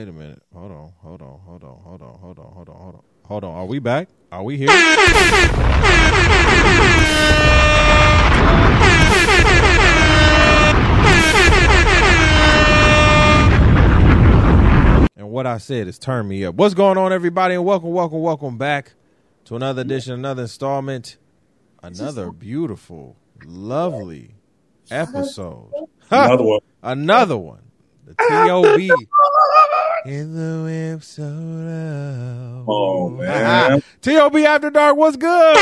wait a minute. Hold on. Are we back? Are we here? And what I said is turn me up. What's going on, everybody? And welcome back to another edition, another installment, another beautiful, lovely episode. Another one. The T.O.B. in the whip so loud. Oh, man. T.O.B. After Dark, what's good?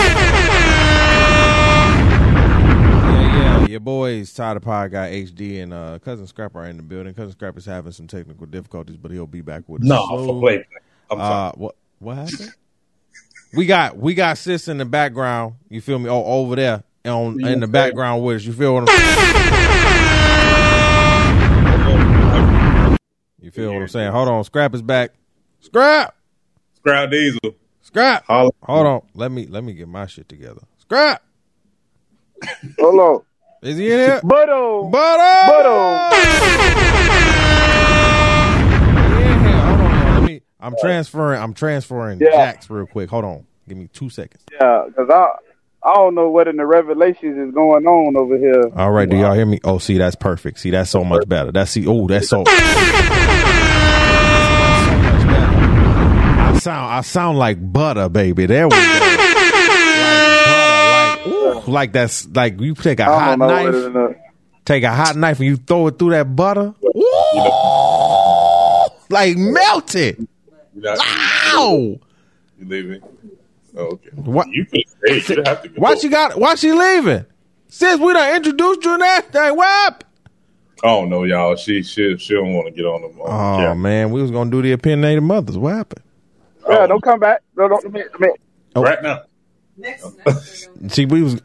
Yeah. Your boys, Tyler Pod Guy HD and Cousin Scrap are in the building. Cousin Scrap is having some technical difficulties, but he'll be back with us. No, for play. I'm sorry. What happened? We got sis in the background. You feel me? Oh, over there in the background with us. You feel what I'm saying? You feel what I'm saying? Hold on. Scrap is back. Scrap Diesel. Scrap. Hold on. Let me get my shit together. Scrap. Hold on. Is he in here? Butto. Yeah, hold on. I'm transferring jacks real quick. Hold on. Give me 2 seconds. Yeah, because I don't know what in the Revelations is going on over here. All right, do y'all hear me? Oh, see, that's perfect. See, that's so much better. That's so much better. I sound like butter, baby. There we go. Like that's like you take a hot knife and you throw it through that butter. Like melted. Wow. You leaving? Oh, okay. What? You can stay. You have to go. Why she leaving? Since we done introduced you in that thing, what? Oh no, y'all. She don't want to get on the camera. Man, we was gonna do the opinionated mothers. What happened? Yeah, don't come back. No, don't. Oh. Right now. See, we was.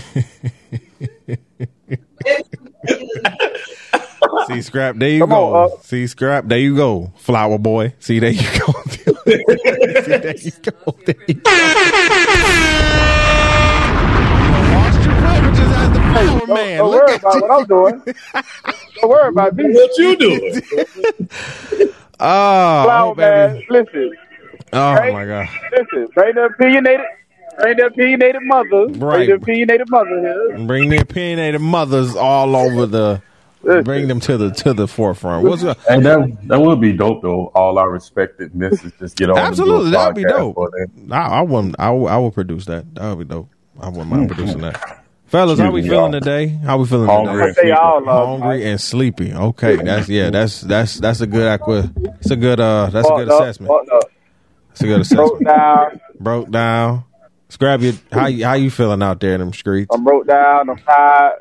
See, Scrap, there you go. See, Scrap, there you go. Flower boy. See, there you go. See, there you go. Lost your privileges as the flower man. Don't worry about what I'm doing. Don't worry about me. What you doing? Flower man, listen. Oh, right? My God. Listen, bring the opinionated mothers. Right. Bring the opinionated mothers here. Bring the opinionated mothers all over the. Bring them to the forefront. What's up? And that would be dope though. All our respected misses just get on. Absolutely, that'd be dope. I would produce that. That would be dope. I wouldn't mind producing that. Fellas, how we feeling today? How we feeling today? Hungry and sleepy. Okay, that's a good It's a good assessment. It's a good assessment. Broke down. Scrap you. How you feeling out there in them streets? I'm broke down. I'm tired.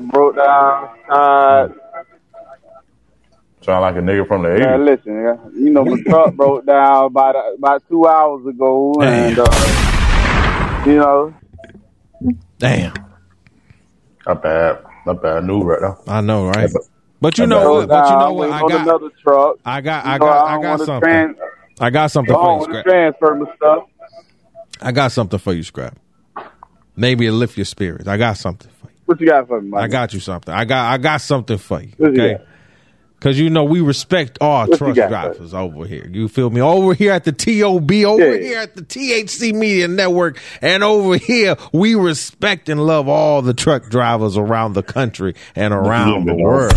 Sound like a nigga from the 80s. Man, listen, you know my truck broke down about 2 hours ago, and you know. Damn. Not bad news right now. I know, right? But you know what? I got another truck. I got something. I got something for you, Scrap. Transfer my stuff. I got something for you, Scrap. Maybe it'll lift your spirits. I got something for you. What you got for me, Mike? I got you something. I got something for you. Okay. Because you know we respect all truck drivers over here. You feel me? Over here at the T.O.B., here at the THC Media Network, and over here we respect and love all the truck drivers around the country and around the world.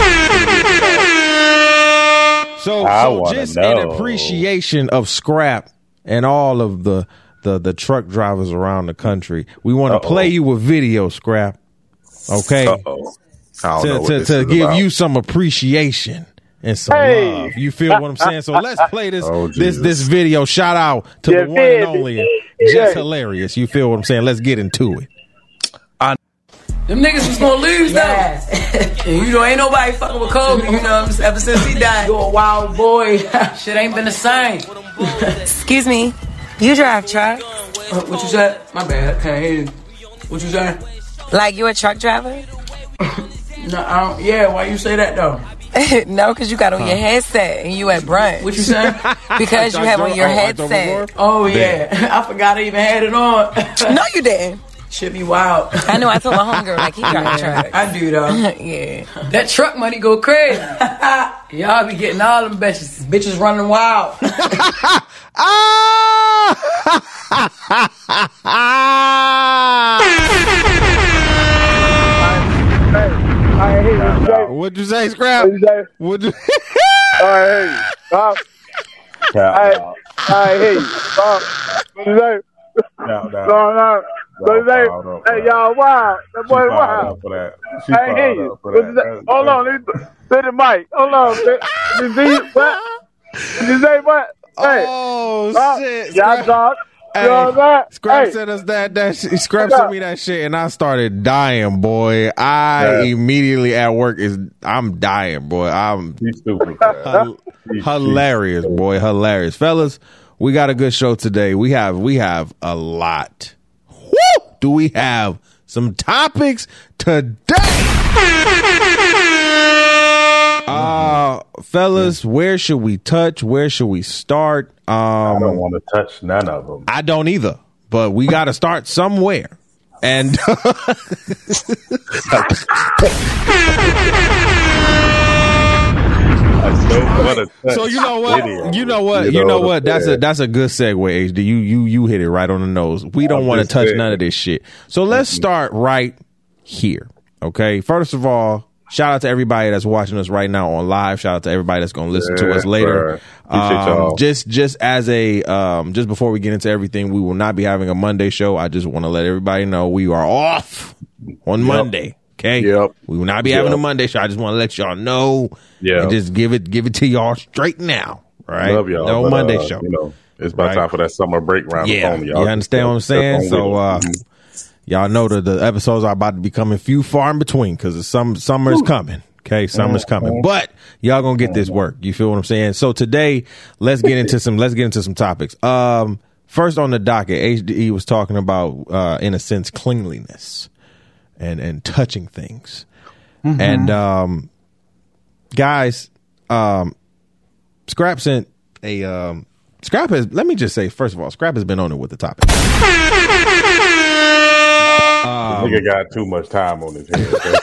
So just in appreciation of Scrap and all of the truck drivers around the country, we want to play you a video, Scrap. Okay. To give you some appreciation and some love. You feel what I'm saying? So let's play this video. Shout out to the one and only Just Hilarious. You feel what I'm saying? Let's get into it. Them niggas was gonna lose though. And you know, ain't nobody fucking with Kobe, you know, ever since he died. You a wild boy. Shit ain't been the same. Excuse me, you drive truck? What you said? My bad, I can't hear you. What you said? Like you a truck driver? No, I don't. Yeah, why you say that though? No, because you got on your headset and you at brunch. What you saying? Because you have on your headset. Oh yeah, I forgot I even had it on. No, you didn't. Should be wild. I know. I told my homegirl like he got truck. I do though. Yeah. That truck money go crazy. Y'all be getting all them bitches. Bitches running wild. What'd you say, Scrap? What'd you say? I hear you. What'd you say? No. Hey, y'all, wow. That boy, wow. I hear you. Hold on. Let the mic. Hold on. Did you say what? Oh, shit. Y'all talk. Hey, Scrap sent us that Scrap sent me that shit, and I started dying, boy. Immediately at work I'm dying, boy. He's stupid. Hilarious, boy. Hilarious. Fellas, we got a good show today. We have a lot. Woo! Do we have some topics today? Fellas, where should we touch? Where should we start? I don't want to touch none of them. I don't either, but we got to start somewhere. And so you know what? That's a good segue, HD. You hit it right on the nose. We don't want to touch none of this shit. So let's start right here. Okay. First of all, shout out to everybody that's watching us right now on live. Shout out to everybody that's going to listen to us later. Just as a just before we get into everything, we will not be having a Monday show. I just want to let everybody know we are off on Monday. Okay. Yep. We will not be having a Monday show. I just want to let y'all know. Yeah. And just give it to y'all straight now. Right. Love y'all. No Monday show. You know, it's about time for that summer break round the corner, y'all. You understand what I'm saying? So y'all know that the episodes are about to be coming few far in between because summer is coming. Okay, summer's coming, but y'all gonna get this work. You feel what I'm saying? So today, let's get into some topics. First on the docket, HDE was talking about, in a sense, cleanliness and touching things. And guys, Scrap sent a Scrap has. Let me just say, first of all, Scrap has been on it with the topic. Nigga got too much time on his hands.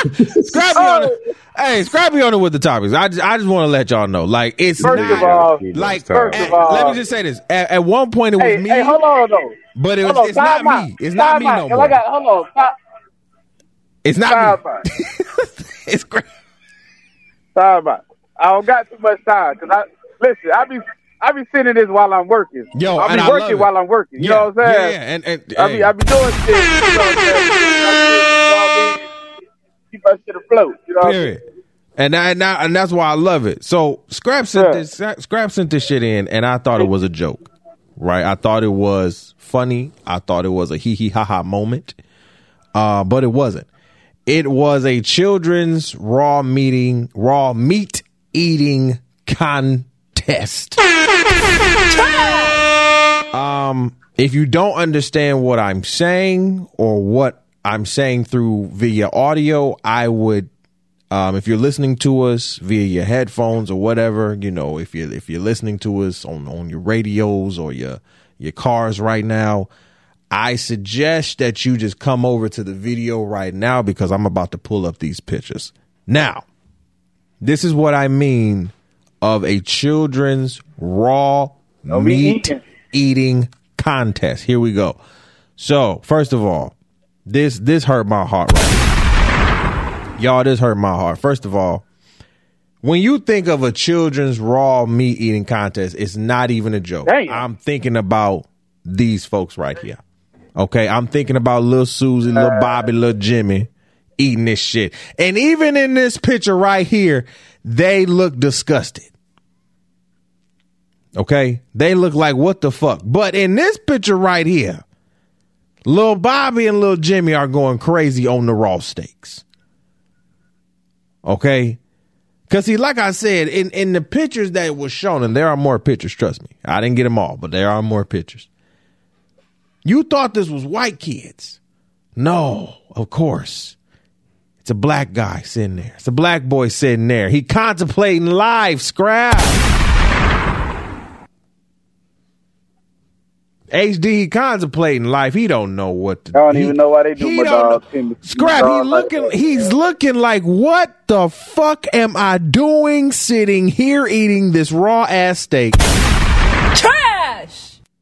Scrappy on it with the topics. I just want to let y'all know, like, it's First of all, let me just say this. At one point, it was me. Hey, hold on though. But it's not me. It's not me no more. Hold on. It's not me. It's great. Sorry about it. I don't got too much time because I be sitting this while I'm working. Yo, I be working while I'm working. You know what I'm saying? Yeah, and I be doing shit. You know what I'm saying? Keep that shit afloat. You know what I'm saying? And that's why I love it. So Scrap sent this shit in, and I thought it was a joke, right? I thought it was funny. I thought it was a hee hee ha ha moment, but it wasn't. It was a children's raw meat eating contest. If you don't understand what I'm saying or what I'm saying via audio, I would, if you're listening to us via your headphones or whatever, you know, if you're listening to us on your radios or your cars right now, I suggest that you just come over to the video right now because I'm about to pull up these pictures. Now, this is what I mean of a children's raw meat eating contest. Here we go. So, first of all, this hurt my heart right now. Y'all, this hurt my heart. First of all, when you think of a children's raw meat eating contest, it's not even a joke. Damn. I'm thinking about these folks right here. Okay, I'm thinking about little Susie, little Bobby, little Jimmy eating this shit. And even in this picture right here, they look disgusted. Okay, they look like what the fuck. But in this picture right here, little Bobby and little Jimmy are going crazy on the raw steaks. Okay, because see, like I said, in the pictures that was shown, and there are more pictures, trust me. I didn't get them all, but there are more pictures. You thought this was white kids. No, of course. It's a black guy sitting there. It's a black boy sitting there. He contemplating life, Scrap. HD contemplating life. He don't know what to do. I don't even know why they do my dog. Scrap, he's looking like, what the fuck am I doing sitting here eating this raw ass steak? Trash!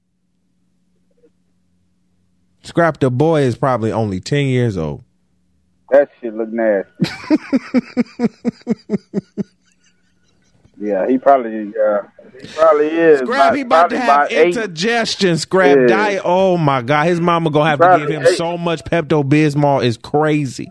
Scrap, the boy is probably only 10 years old. That shit look nasty. Yeah, he probably is. Scrap, he about to have indigestion. Scrap, diet. Oh my God, his mama gonna have to give him so much Pepto-Bismol. Is crazy.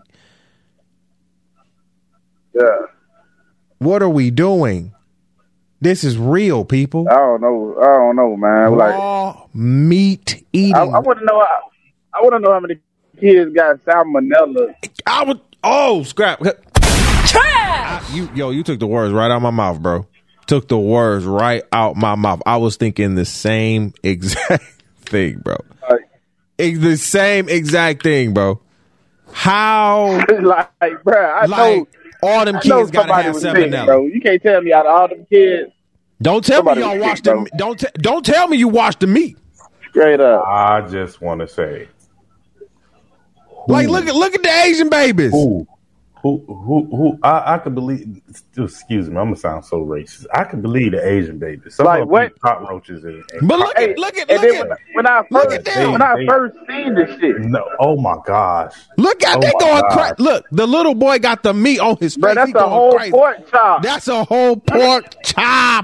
Yeah. What are we doing? This is real, people. I don't know, man. Raw meat eating. I want to know. I want to know how many kids got salmonella. Scrap. Trash! You took the words right out of my mouth, bro. Took the words right out my mouth. I was thinking the same exact thing, bro. The same exact thing, bro. How? Bro, I know all them kids gotta have salmonella. Bro, you can't tell me out of all them kids. Don't tell me y'all watch the. Don't tell me you watch the meat. Straight up. I just want to say, look at the Asian babies. Who I could believe. Excuse me, I'm gonna sound so racist. I could believe the Asian babies. Some of them eat cockroaches. But look at when I first seen this shit. No, oh my gosh! Look at they going crazy. Look, the little boy got the meat on his face. Bro, that's a whole crazy. Pork chop. That's a whole pork chop.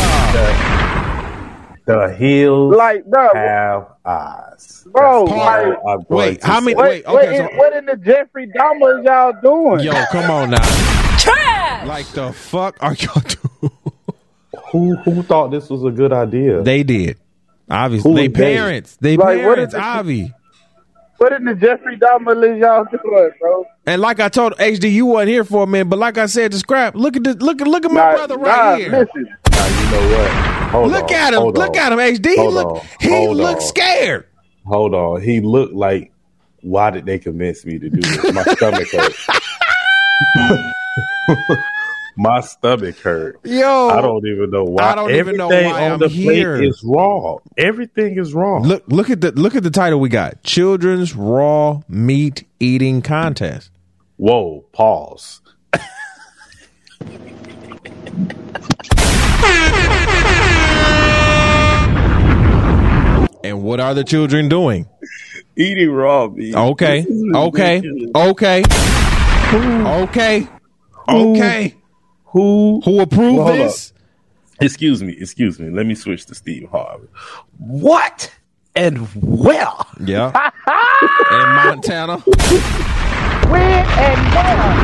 The heels have eyes. Bro, wait, how many? What in the Jeffrey Dahmer is y'all doing? Yo, come on now. Trash! Like the fuck are y'all doing? Who thought this was a good idea? They did. Obviously, parents. Avi. What in the Jeffrey Dahmer is y'all doing, bro? And like I told HD, you wasn't here for a minute, but like I said to Scrap, look at my brother right here. Listen. Now, you know what? Look at him, HD. He looks scared. Hold on. He looked like, why did they convince me to do this? My stomach hurt. My stomach hurt. Yo, I don't even know why. I don't even know why on the plate is raw. Everything is raw. Look at the title we got: Children's Raw Meat Eating Contest. Whoa! Pause. And what are the children doing? Eating raw meat. Okay. Who approved this? Excuse me. Let me switch to Steve Harvey. What and where? Yeah. In Montana. When and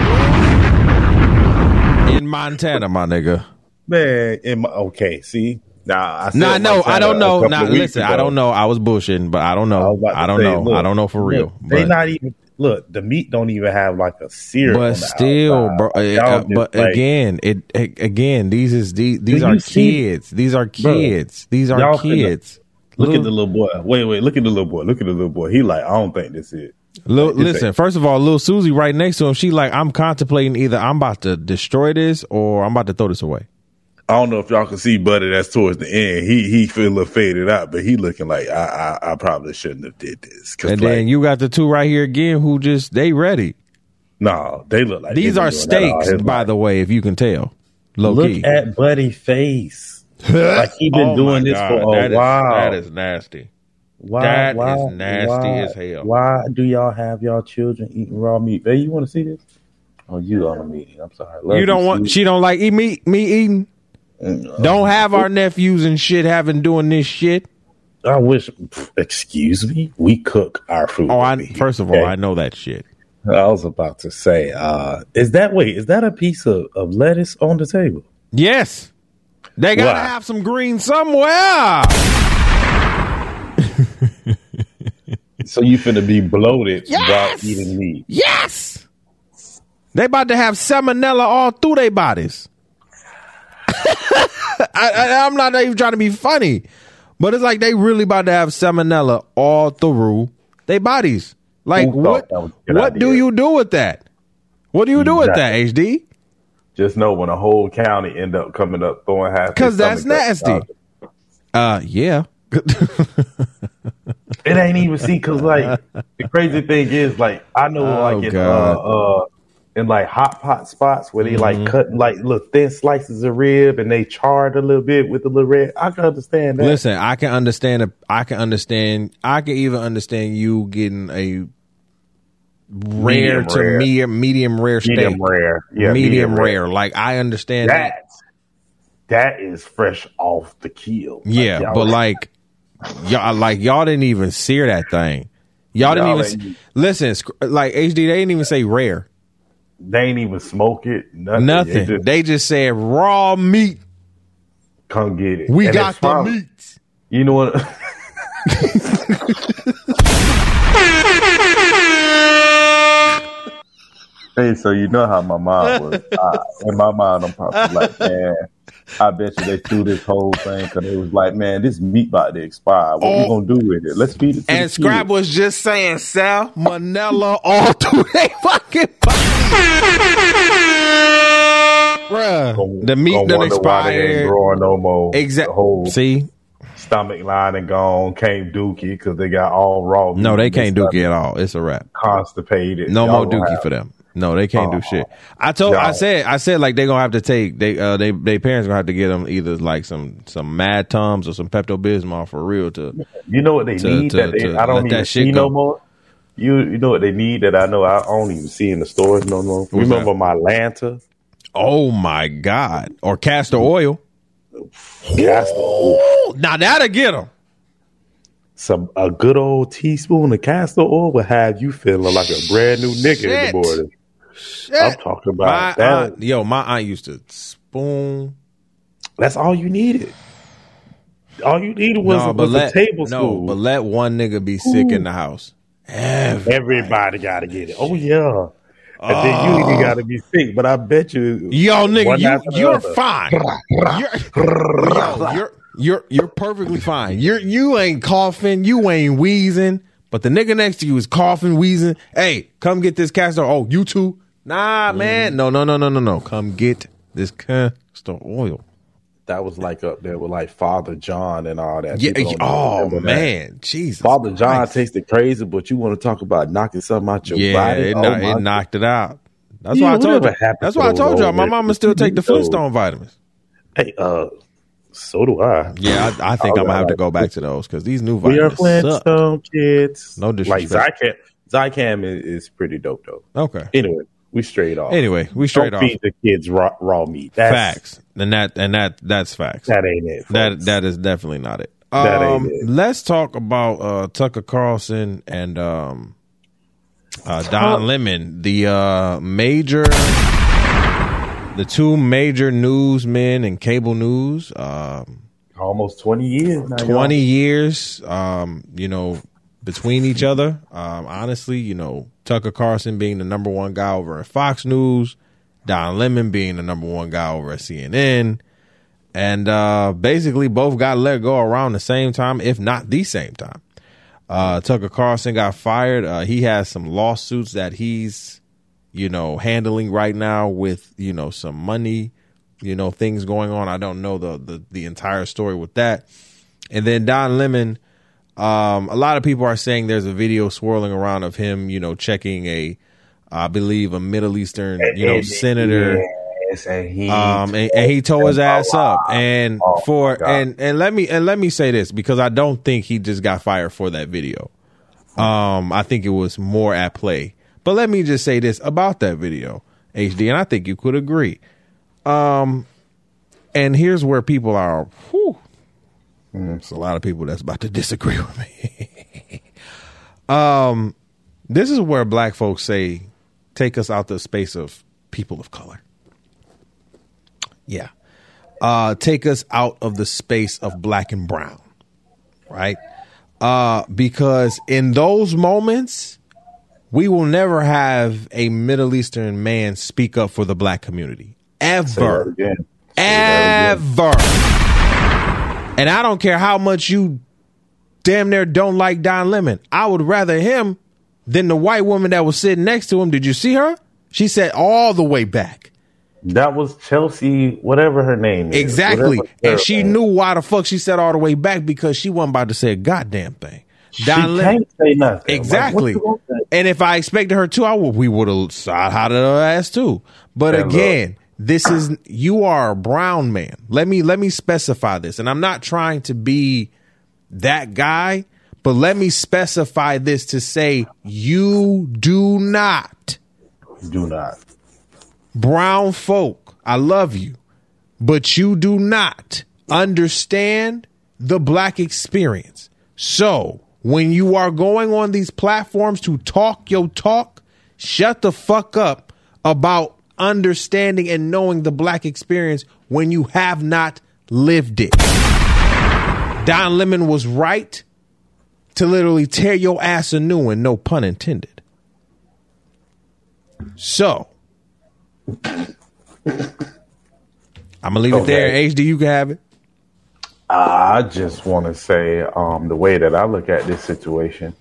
where? In Montana, my nigga. Man, okay, see? I don't know. Now, listen, I don't know. I was bullshitting, but I don't know. I don't know for real. They not even look. The meat don't even have like a sear. But still, bro. But like, again, these are kids. These are kids. These are kids. Look at the little boy. Wait. Look at the little boy. He like, I don't think this is. Listen, first of all, little Susie right next to him. She like, I'm contemplating either I'm about to destroy this or I'm about to throw this away. I don't know if y'all can see Buddy that's towards the end. He feel a little faded out, but he looking like I probably shouldn't have did this. And then you got the two right here again who they ready. No, they look like these are steaks, by the way, if you can tell. Look at Buddy's face. Like he been doing this for a while. That is nasty. Why is nasty as hell. Why do y'all have y'all children eating raw meat? Hey, you want to see this? Oh, you on a meeting. I'm sorry. You don't want. She don't like me eating. Don't have our nephews and shit doing this shit. I wish. Excuse me. We cook our food. First of all, I know that shit. I was about to say, is that a piece of lettuce on the table? Yes. They gotta have some green somewhere. So you finna be bloated while eating meat? Yes. They about to have salmonella all through their bodies. I'm not even trying to be funny, but it's like they really about to have salmonella all through their bodies. Like what do you do with that? What do you do with that, HD? Just know when a whole county end up coming up throwing half, because that's nasty. Yeah. It ain't even because like the crazy thing is like I know in like hot pot spots where they like cut like little thin slices of rib and they charred a little bit with a little red. I can understand that. Listen, I can even understand you getting a rare to medium rare steak. Medium rare. Yeah, medium rare. Like I understand that. That is fresh off the kill. Yeah, like, but y'all didn't even sear that thing. Y'all didn't even listen. Like HD, they didn't even say rare. They ain't even smoke it. Nothing. They just said raw meat. Come get it. We got the meats. You know what? Hey, so you know how my mom was. In my mind, I'm probably like, man, I bet you they threw this whole thing because it was like, man, this meat about to expire. What we gonna do with it? Let's feed it to and Scrap was just saying salmonella all through their fucking body. Bruh, the meat done expired. Growing no more. Exactly. See? Stomach line and gone. Came dookie because they got all raw meat. No, they can't dookie at all. It's a wrap. Constipated. No more dookie for them. No, they can't do shit. I said like they gonna have to take they parents gonna have to get them either like some Mad Tums or some Pepto Bismol for real to. You know what they need I don't even see no more. You know what they need that I know I don't even see in the stores no more. Remember my Lanta? Oh my God! Or castor oil. Castor oil. Now that'll get them. A good old teaspoon of castor oil will have you feeling like a brand new nigga in the morning. Shit. I'm talking about that. My aunt used to spoon. That's all you needed. All you needed was a tablespoon. No, but let one nigga be sick in the house. Everybody got to get it. Oh, yeah. And then you even got to be sick. But I bet you. Yo, nigga, you're fine. You're perfectly fine. You ain't coughing. You ain't wheezing. But the nigga next to you is coughing, wheezing. Hey, come get this castor. Oh, you too? Nah, man. No. Come get this castor oil. That was like up there with like Father John and all that. Yeah. Oh man, Jesus. Father John tasted crazy, but you want to talk about knocking something out your body? Yeah, it knocked it out. That's why I told you. That's why I told y'all. My mama still take the Flintstone vitamins. Hey, so do I. Yeah, I think I'm gonna have to go back to those because these new vitamins we are Flintstone kids. No disrespect. Like Zycam is pretty dope though. Okay. Anyway, we straight off. Don't feed the kids raw meat. That's facts. That's facts. That ain't it. Folks. That is definitely not it. That ain't it. Let's talk about Tucker Carlson and Don Lemon, the two major newsmen in cable news. Almost 20 years now. 20 years, between each other. Honestly, Tucker Carlson being the number one guy over at Fox News, Don Lemon being the number one guy over at CNN. And basically both got let go around the same time, if not the same time. Tucker Carlson got fired. He has some lawsuits that he's handling right now with, some money, things going on. I don't know the entire story with that. And then Don Lemon, a lot of people are saying there's a video swirling around of him, checking I believe a Middle Eastern, senator. Yes, and he tore his ass up. And let me say this, because I don't think he just got fired for that video. I think it was more at play. But let me just say this about that video, HD, and I think you could agree. And here's where people are. It's a lot of people that's about to disagree with me. This is where black folks say, take us out the space of people of color. Yeah. Take us out of the space of black and brown. Right? Because in those moments, we will never have a Middle Eastern man speak up for the black community. Ever. Ever. And I don't care how much you damn near don't like Don Lemon. I would rather him than the white woman that was sitting next to him. Did you see her? She sat all the way back. That was Chelsea, whatever her name is. Exactly. And she knew why the fuck she sat all the way back, because she wasn't about to say a goddamn thing. Don Lemon can't say nothing. Exactly. And if I expected her to, we would have side-hotted her ass too. But again, you are a brown man. Let me specify this. And I'm not trying to be that guy, but let me specify this to say you do not. Brown folk, I love you, but you do not understand the black experience. So when you are going on these platforms to talk your talk, shut the fuck up about understanding and knowing the black experience when you have not lived it. Don Lemon was right to literally tear your ass a new one, no pun intended. So I'm gonna leave it there. HD, you can have it. I just want to say the way that I look at this situation,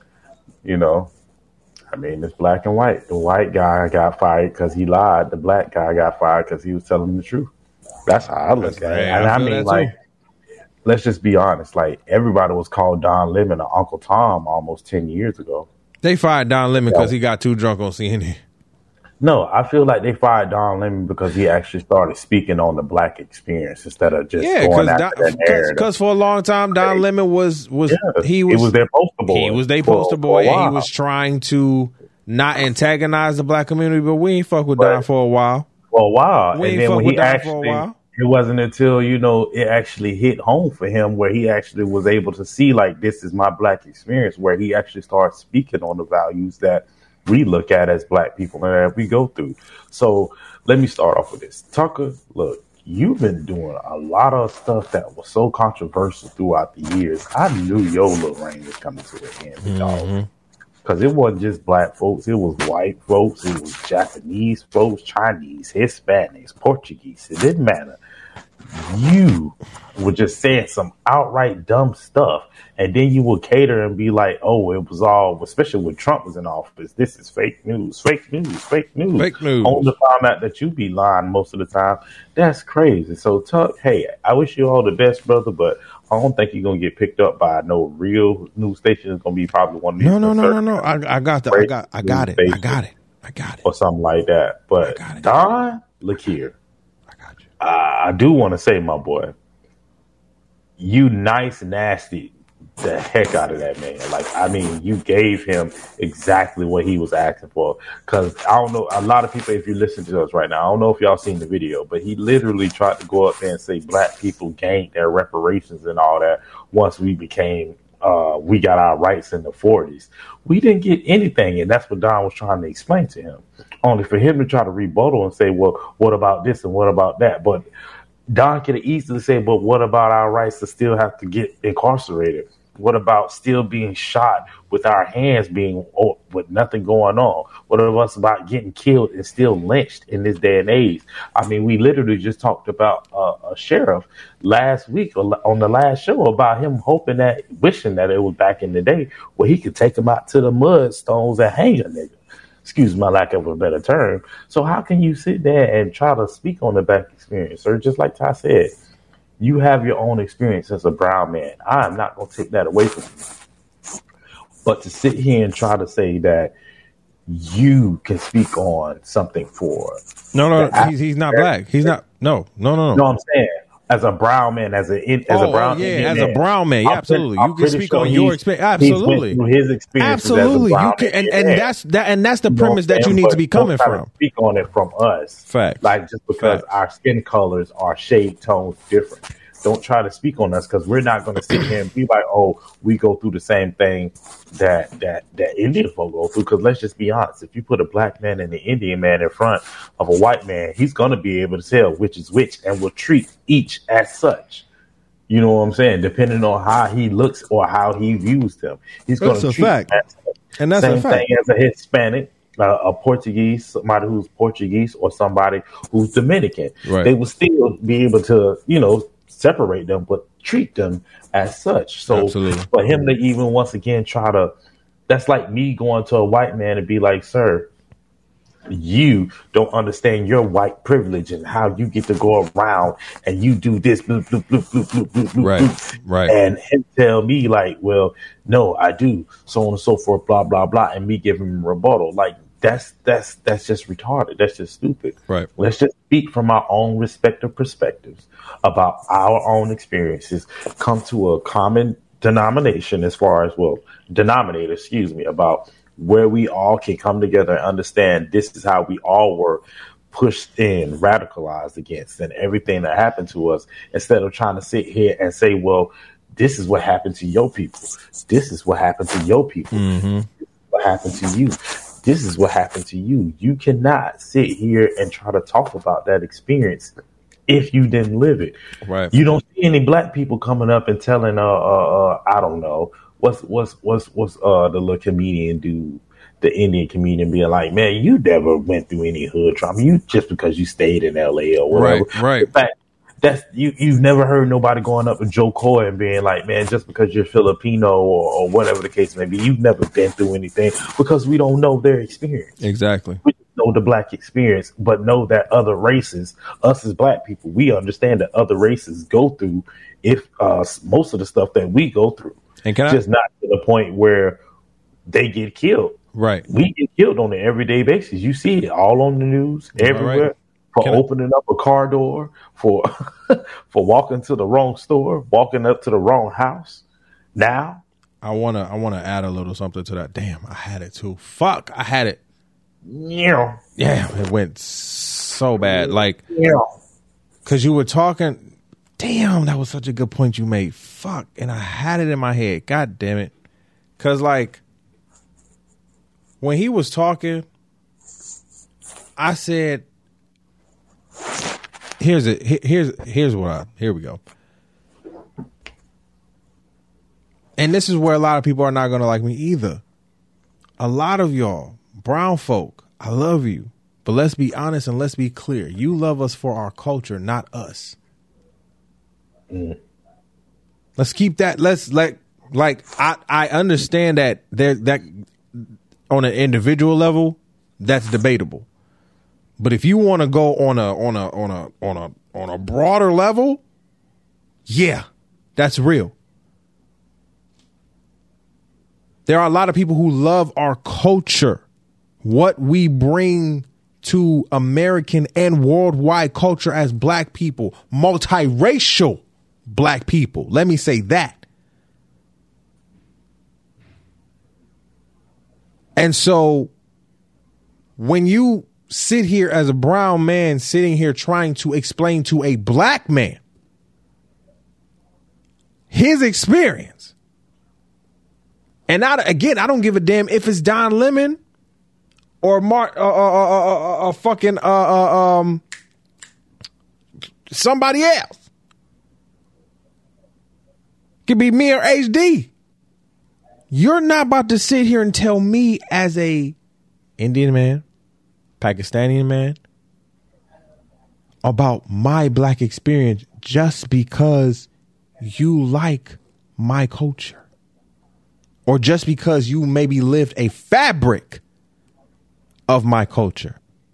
I mean, it's black and white. The white guy got fired because he lied. The black guy got fired because he was telling the truth. That's how I look at it. And I mean, like, let's just be honest. Like, everybody was called Don Lemon or Uncle Tom almost 10 years ago. They fired Don Lemon because he got too drunk on CNN. No, I feel like they fired Don Lemon because he actually started speaking on the black experience instead of just going after that narrative. Because for a long time, Don Lemon was their poster boy. He was their poster boy, and he was trying to not antagonize the black community. But we ain't fuck with Don for a while. And then when he actually, it wasn't until it actually hit home for him where he actually was able to see, like, this is my black experience, where he actually started speaking on the values that we look at as black people and that we go through. So let me start off with this. Tucker, look, you've been doing a lot of stuff that was so controversial throughout the years. I knew your little reign was coming to an end, dog. Because it wasn't just black folks. It was white folks. It was Japanese folks, Chinese, Hispanics, Portuguese. It didn't matter. You were just saying some outright dumb stuff, and then you would cater and be like, oh, it was all, especially when Trump was in office, this is fake news. Only to find out that you be lying most of the time. That's crazy. So, Tuck, hey, I wish you all the best, brother, but I don't think you're going to get picked up by no real news station. It's going to be probably one of these. No. I got it. Or something like that. But, Don, look here. I do want to say, my boy, you nice, nasty the heck out of that man. Like, I mean, you gave him exactly what he was asking for. Because I don't know, a lot of people, if you listen to us right now, I don't know if y'all seen the video, but he literally tried to go up there and say black people gained their reparations and all that once we became, we got our rights in the 40s. We didn't get anything, and that's what Don was trying to explain to him. Only for him to try to rebuttal and say, well, what about this and what about that? But Don could have easily said, but what about our rights to still have to get incarcerated? What about still being shot with our hands being with nothing going on? What about getting killed and still lynched in this day and age? I mean, we literally just talked about a sheriff last week on the last show about him wishing that it was back in the day where he could take them out to the mudstones and hang a nigga. Excuse my lack of a better term. So how can you sit there and try to speak on the black experience? Or just like Ty said, you have your own experience as a brown man. I am not going to take that away from you. But to sit here and try to say that you can speak on something for... No, he's not black. He's not... No. No, I'm saying... As a brown man, as a brown man, absolutely. You can speak on your experience. Absolutely, his experience. Absolutely, you can, and that's the premise that you need to be coming from. Speak on it from us, fact. Like just because our skin colors, our shade tones different. Don't try to speak on us because we're not going to sit here and be like, oh, we go through the same thing that Indian folk go through. Because let's just be honest, if you put a black man and an Indian man in front of a white man, he's going to be able to tell which is which and will treat each as such. You know what I'm saying? Depending on how he looks or how he views them, he's going to treat them as such. And that's same thing as a Hispanic. A Portuguese, somebody who's Portuguese, or somebody who's Dominican, right. They will still be able to, separate them, but treat them as such. So absolutely. For him to even once again try to, that's like me going to a white man and be like, sir, you don't understand your white privilege and how you get to go around and you do this, bloop, bloop, bloop, bloop, bloop, bloop, bloop, bloop. Right. And him tell me like, well, no, I do, so on and so forth, blah, blah, blah, and me give him a rebuttal. Like, that's just retarded. That's just stupid. Right. Let's just speak from our own respective perspectives about our own experiences, come to a common denominator, about where we all can come together and understand this is how we all were pushed in, radicalized against, and everything that happened to us, instead of trying to sit here and say, well, this is what happened to your people. This is what happened to your people. Mm-hmm. This is what happened to you. This is what happened to you. You cannot sit here and try to talk about that experience if you didn't live it. Right. You don't see any black people coming up and telling, I don't know, what's the little comedian dude, the Indian comedian, being like, man, you never went through any hood trauma. You just because you stayed in LA or whatever. Right. In fact, that's you've never heard nobody going up to Joe Coy and being like, man, just because you're Filipino or whatever the case may be, you've never been through anything, because we don't know their experience. Exactly. We just know the black experience, but know that other races, us as black people, we understand that other races go through most of the stuff that we go through. And just not to the point where they get killed. Right. We get killed on an everyday basis. You see it all on the news, everywhere. Right. For opening up a car door, for walking to the wrong store, walking up to the wrong house. Now, I wanna add a little something to that. Damn, I had it too. Fuck, I had it. Yeah, it went so bad. Like, because you were talking. Damn, that was such a good point you made. Fuck, and I had it in my head. God damn it, because like when he was talking, I said. Here we go. And this is where a lot of people are not going to like me either. A lot of y'all, brown folk, I love you. But let's be honest and let's be clear. You love us for our culture, not us. Let's keep that. I understand that that on an individual level, that's debatable. But if you want to go on a broader level, yeah, that's real. There are a lot of people who love our culture, what we bring to American and worldwide culture as black people, multiracial black people. Let me say that. And so when you sit here as a brown man sitting here trying to explain to a black man his experience. And I don't give a damn if it's Don Lemon or somebody else. Could be me or HD. You're not about to sit here and tell me as a Indian man, Pakistani man, about my black experience just because you like my culture, or just because you maybe lived a fabric of my culture,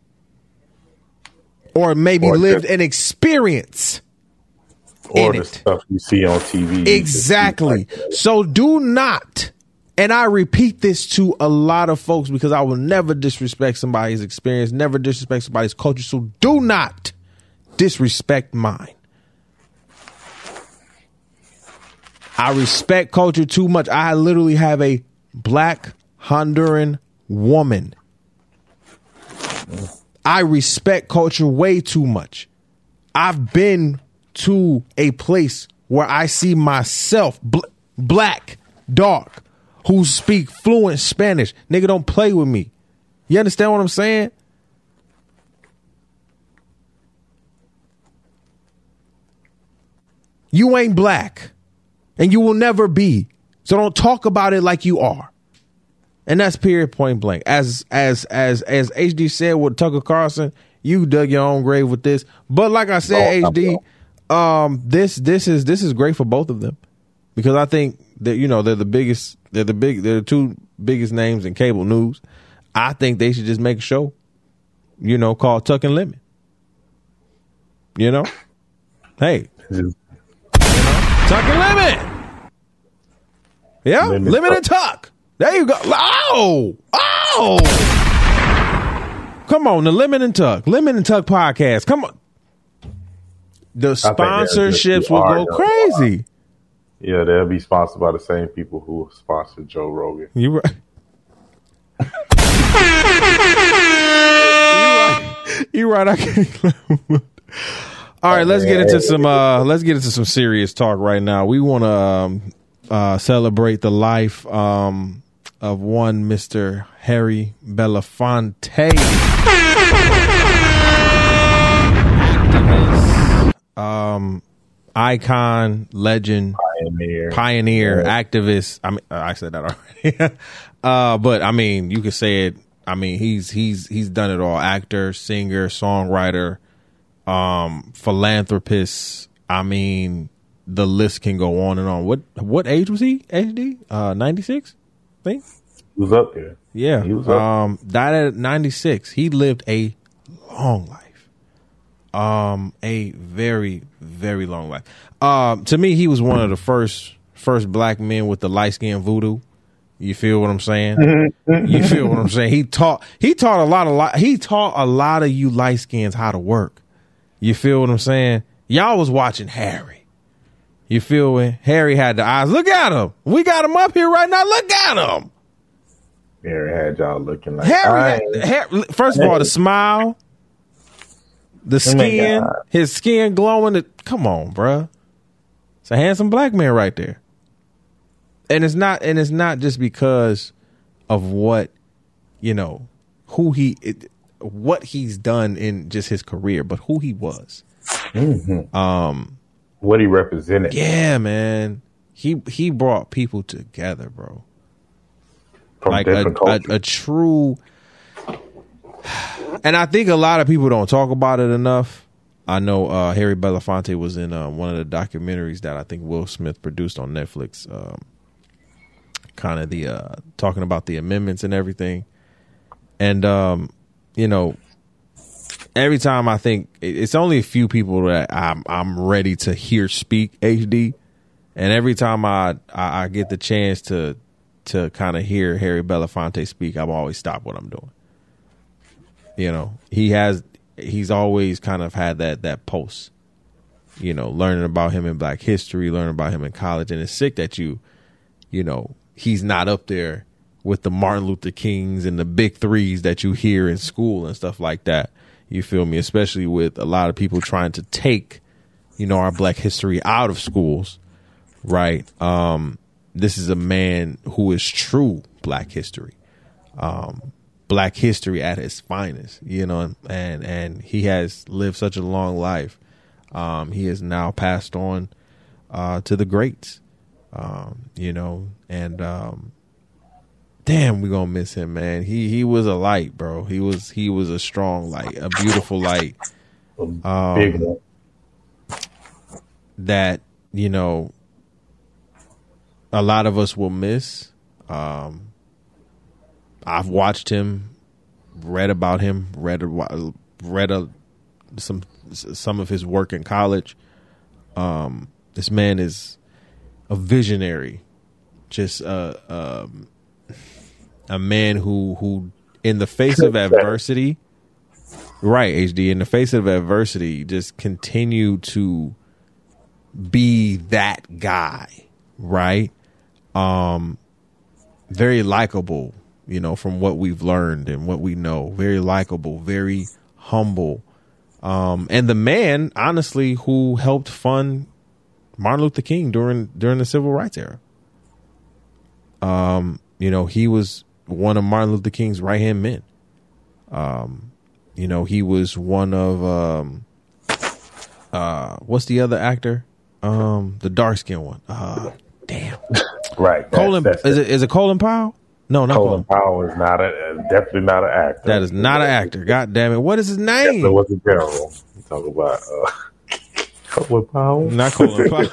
or maybe lived an experience or the stuff you see on TV. Exactly. So do not. And I repeat this to a lot of folks because I will never disrespect somebody's experience, never disrespect somebody's culture. So do not disrespect mine. I respect culture too much. I literally have a black Honduran woman. I respect culture way too much. I've been to a place where I see myself, black, dark, who speak fluent Spanish. Nigga, don't play with me. You understand what I'm saying? You ain't black. And you will never be. So don't talk about it like you are. And that's period, point blank. As HD said with Tucker Carlson, you dug your own grave with this. But like I said, HD, this is great for both of them. Because I think that, you know, they're the two biggest names in cable news. I think they should just make a show you know, called Tuck and Lemon. You know? Hey. Tuck and Lemon. Yeah, Lemon and Tuck. There you go. Oh. Come on, the Lemon and Tuck podcast. Come on. The sponsorships will go crazy. Yeah, they'll be sponsored by the same people who sponsored Joe Rogan. You right. You're right. I can't. All right, let's get into some serious talk right now. We want to celebrate the life of one Mr. Harry Belafonte, activist, icon, legend, pioneer, activist. I mean, I said that already, but I mean, you could say it. I mean, he's done it all: actor, singer, songwriter, philanthropist. I mean, the list can go on and on. What age was he? HD 96, I think. He was up there. Yeah, he was up. Died at 96. He lived a long life. A very, very long life. To me, he was one of the first black men with the light skin voodoo. You feel what I'm saying? You feel what I'm saying? He taught a lot of you light skins how to work. You feel what I'm saying? Y'all was watching Harry. You feel me? Harry had the eyes. Look at him. We got him up here right now. Look at him. Harry had y'all looking like Harry. First of all, the smile, the skin, his skin glowing. Come on, bruh. It's a handsome black man right there. And it's not just because of what, you know, what he's done in just his career, but who he was. Mm-hmm. What he represented. Yeah, man. He brought people together, bro. From like a true. And I think a lot of people don't talk about it enough. I know Harry Belafonte was in one of the documentaries that I think Will Smith produced on Netflix. Kind of the talking about the amendments and everything. And, you know, every time I think it's only a few people that I'm ready to hear speak HD. And every time I get the chance to kind of hear Harry Belafonte speak, I'm always stop what I'm doing. You know, he's always kind of had that pulse, you know, learning about him in Black history, learning about him in college. And it's sick that you know, he's not up there with the Martin Luther Kings and the big threes that you hear in school and stuff like that. You feel me? Especially with a lot of people trying to take, you know, our Black history out of schools. Right. This is a man who is true Black history. Black history at its finest, you know, and he has lived such a long life. He is now passed on to the greats, you know, and damn, we're gonna miss him, man. He was a light, bro. He was a strong light, a beautiful light. Big one. That, you know, a lot of us will miss. I've watched him, read about him, read some of his work in college. This man is a visionary, just a man who in the face of adversity, right, HD, in the face of adversity, just continue to be that guy, right? Very likable, you know, from what we've learned and what we know. Very likable, very humble. And the man, honestly, who helped fund Martin Luther King during the Civil Rights era. You know, he was one of Martin Luther King's right-hand men. You know, he was one of what's the other actor? The dark-skinned one. Damn. Right. Is it Colin Powell? No, not Colin Powell is definitely not an actor. That is not an actor. God damn it. What is his name? That was a general. You talk about Colin Powell? Not Colin Powell.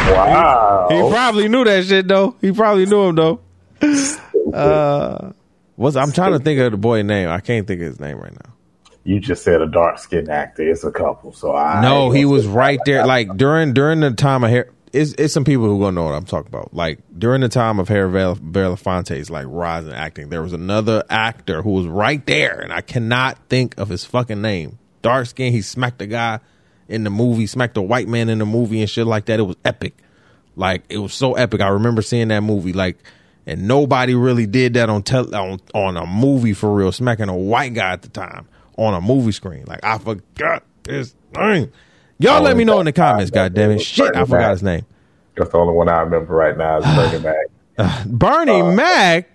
Wow. He probably knew that shit, though. He probably knew him, though. I'm trying to think of the boy's name. I can't think of his name right now. You just said a dark-skinned actor. It's a couple. So no, he was right there. Like during the time of it's some people who gonna know what I'm talking about. Like during the time of Harry Belafonte's like rise in acting, there was another actor who was right there, and I cannot think of his fucking name. Dark skin. He smacked a guy in the movie, smacked a white man in the movie, and shit like that. It was epic. Like it was so epic. I remember seeing that movie. Like. And nobody really did that on a movie for real, smacking a white guy at the time on a movie screen. Like, I forgot his name. Y'all let me know in the comments, goddammit. Shit, I forgot his name. That's the only one I remember right now is Bernie Mac. Bernie Mac?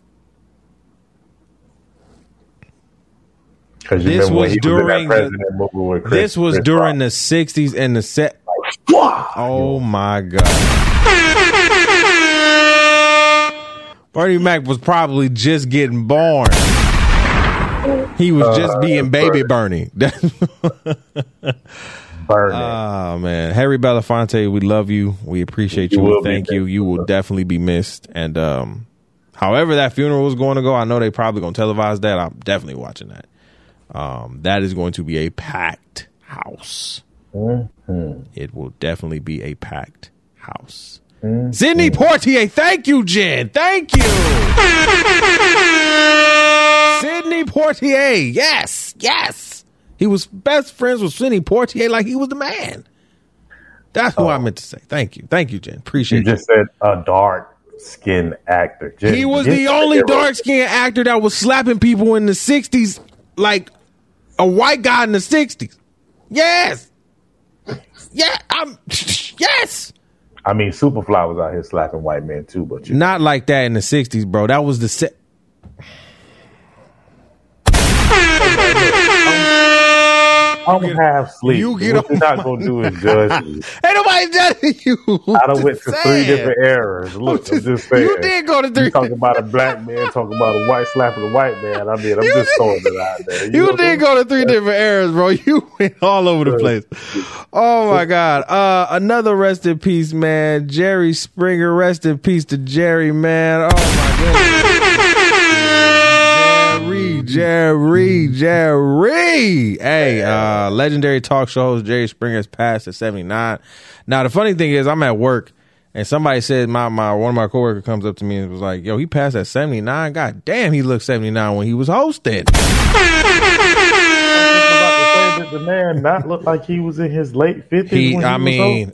This was during the 60s and the set. Oh, my God. Bernie Mac was probably just getting born. He was just being baby Bernie. Oh, man. Harry Belafonte, we love you. We appreciate you. We thank you. You will definitely be missed. And however that funeral was going to go, I know they probably going to televise that. I'm definitely watching that. That is going to be a packed house. Mm-hmm. It will definitely be a packed house. Mm-hmm. Sidney Poitier, thank you, Jen. Thank you. Sidney Poitier, yes. He was best friends with Sidney Poitier like he was the man. That's what I meant to say. Thank you, Jen. Appreciate it. You just said a dark-skinned actor. He was the only dark-skinned actor that was slapping people in the 60s like a white guy in the 60s. Yes. Yeah, yes. I mean, Superfly was out here slapping white men too, but not like that in the 60s, bro. That was the I'm half sleep. What you're not gonna do is judge me. Ain't nobody judging you. I done went to 3 different eras. Look, I'm just saying. You did go to 3. You talking about a black man, talking about a white slapping a white man. I mean, I'm just throwing it out there. You did go to 3 different eras, bro. You went all over the place. Oh my God. Another rest in peace, man. Jerry Springer. Rest in peace to Jerry, man. Oh my goodness. Jerry. Hey, legendary talk show host Jerry Springer has passed at 79. Now, the funny thing is, I'm at work, and somebody said, one of my coworkers comes up to me and was like, yo, he passed at 79? God damn, he looked 79 when he was hosting. The man not look like he was in his late 50s. That mean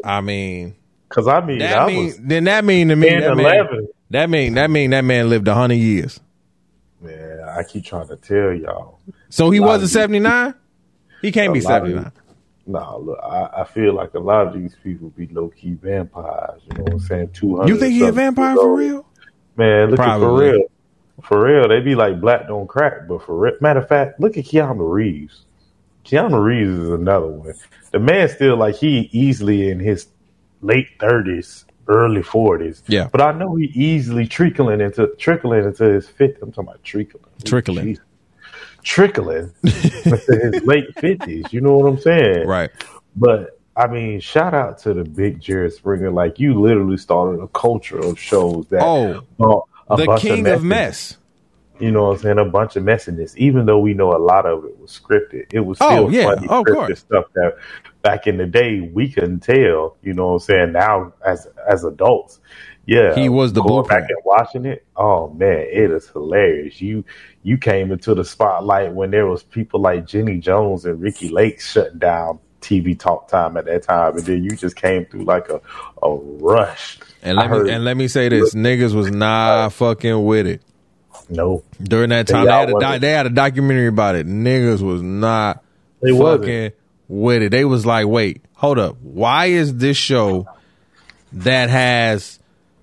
to me, that man lived 100 years. Man, I keep trying to tell y'all. So he wasn't 79? He can't be 79. No, look, I feel like a lot of these people be low-key vampires. You know what I'm saying? 200. You think he a vampire for real? Man, look at for real. For real, they be like black don't crack. But for real, matter of fact, look at Keanu Reeves. Keanu Reeves is another one. The man still like he easily in his late 30s. Early 40s, yeah. But I know he easily trickling into his 50s. I'm talking about trickling into his late 50s. You know what I'm saying, right? But I mean, shout out to the big Jerry Springer. Like you literally started a culture of shows that the king of mess. You know what I'm saying? A bunch of messiness. Even though we know a lot of it was scripted, it was still funny scripted stuff that back in the day we couldn't tell. You know what I'm saying? Now as adults, yeah, he was the going back and watching it. Oh man, it is hilarious. You came into the spotlight when there was people like Jenny Jones and Ricky Lake shutting down TV talk time at that time, and then you just came through like a rush. And let me say this: niggas was not fucking with it. No. During that time, they had a documentary about it. Niggas was not fucking with it. They was like, wait, hold up. Why is this show that has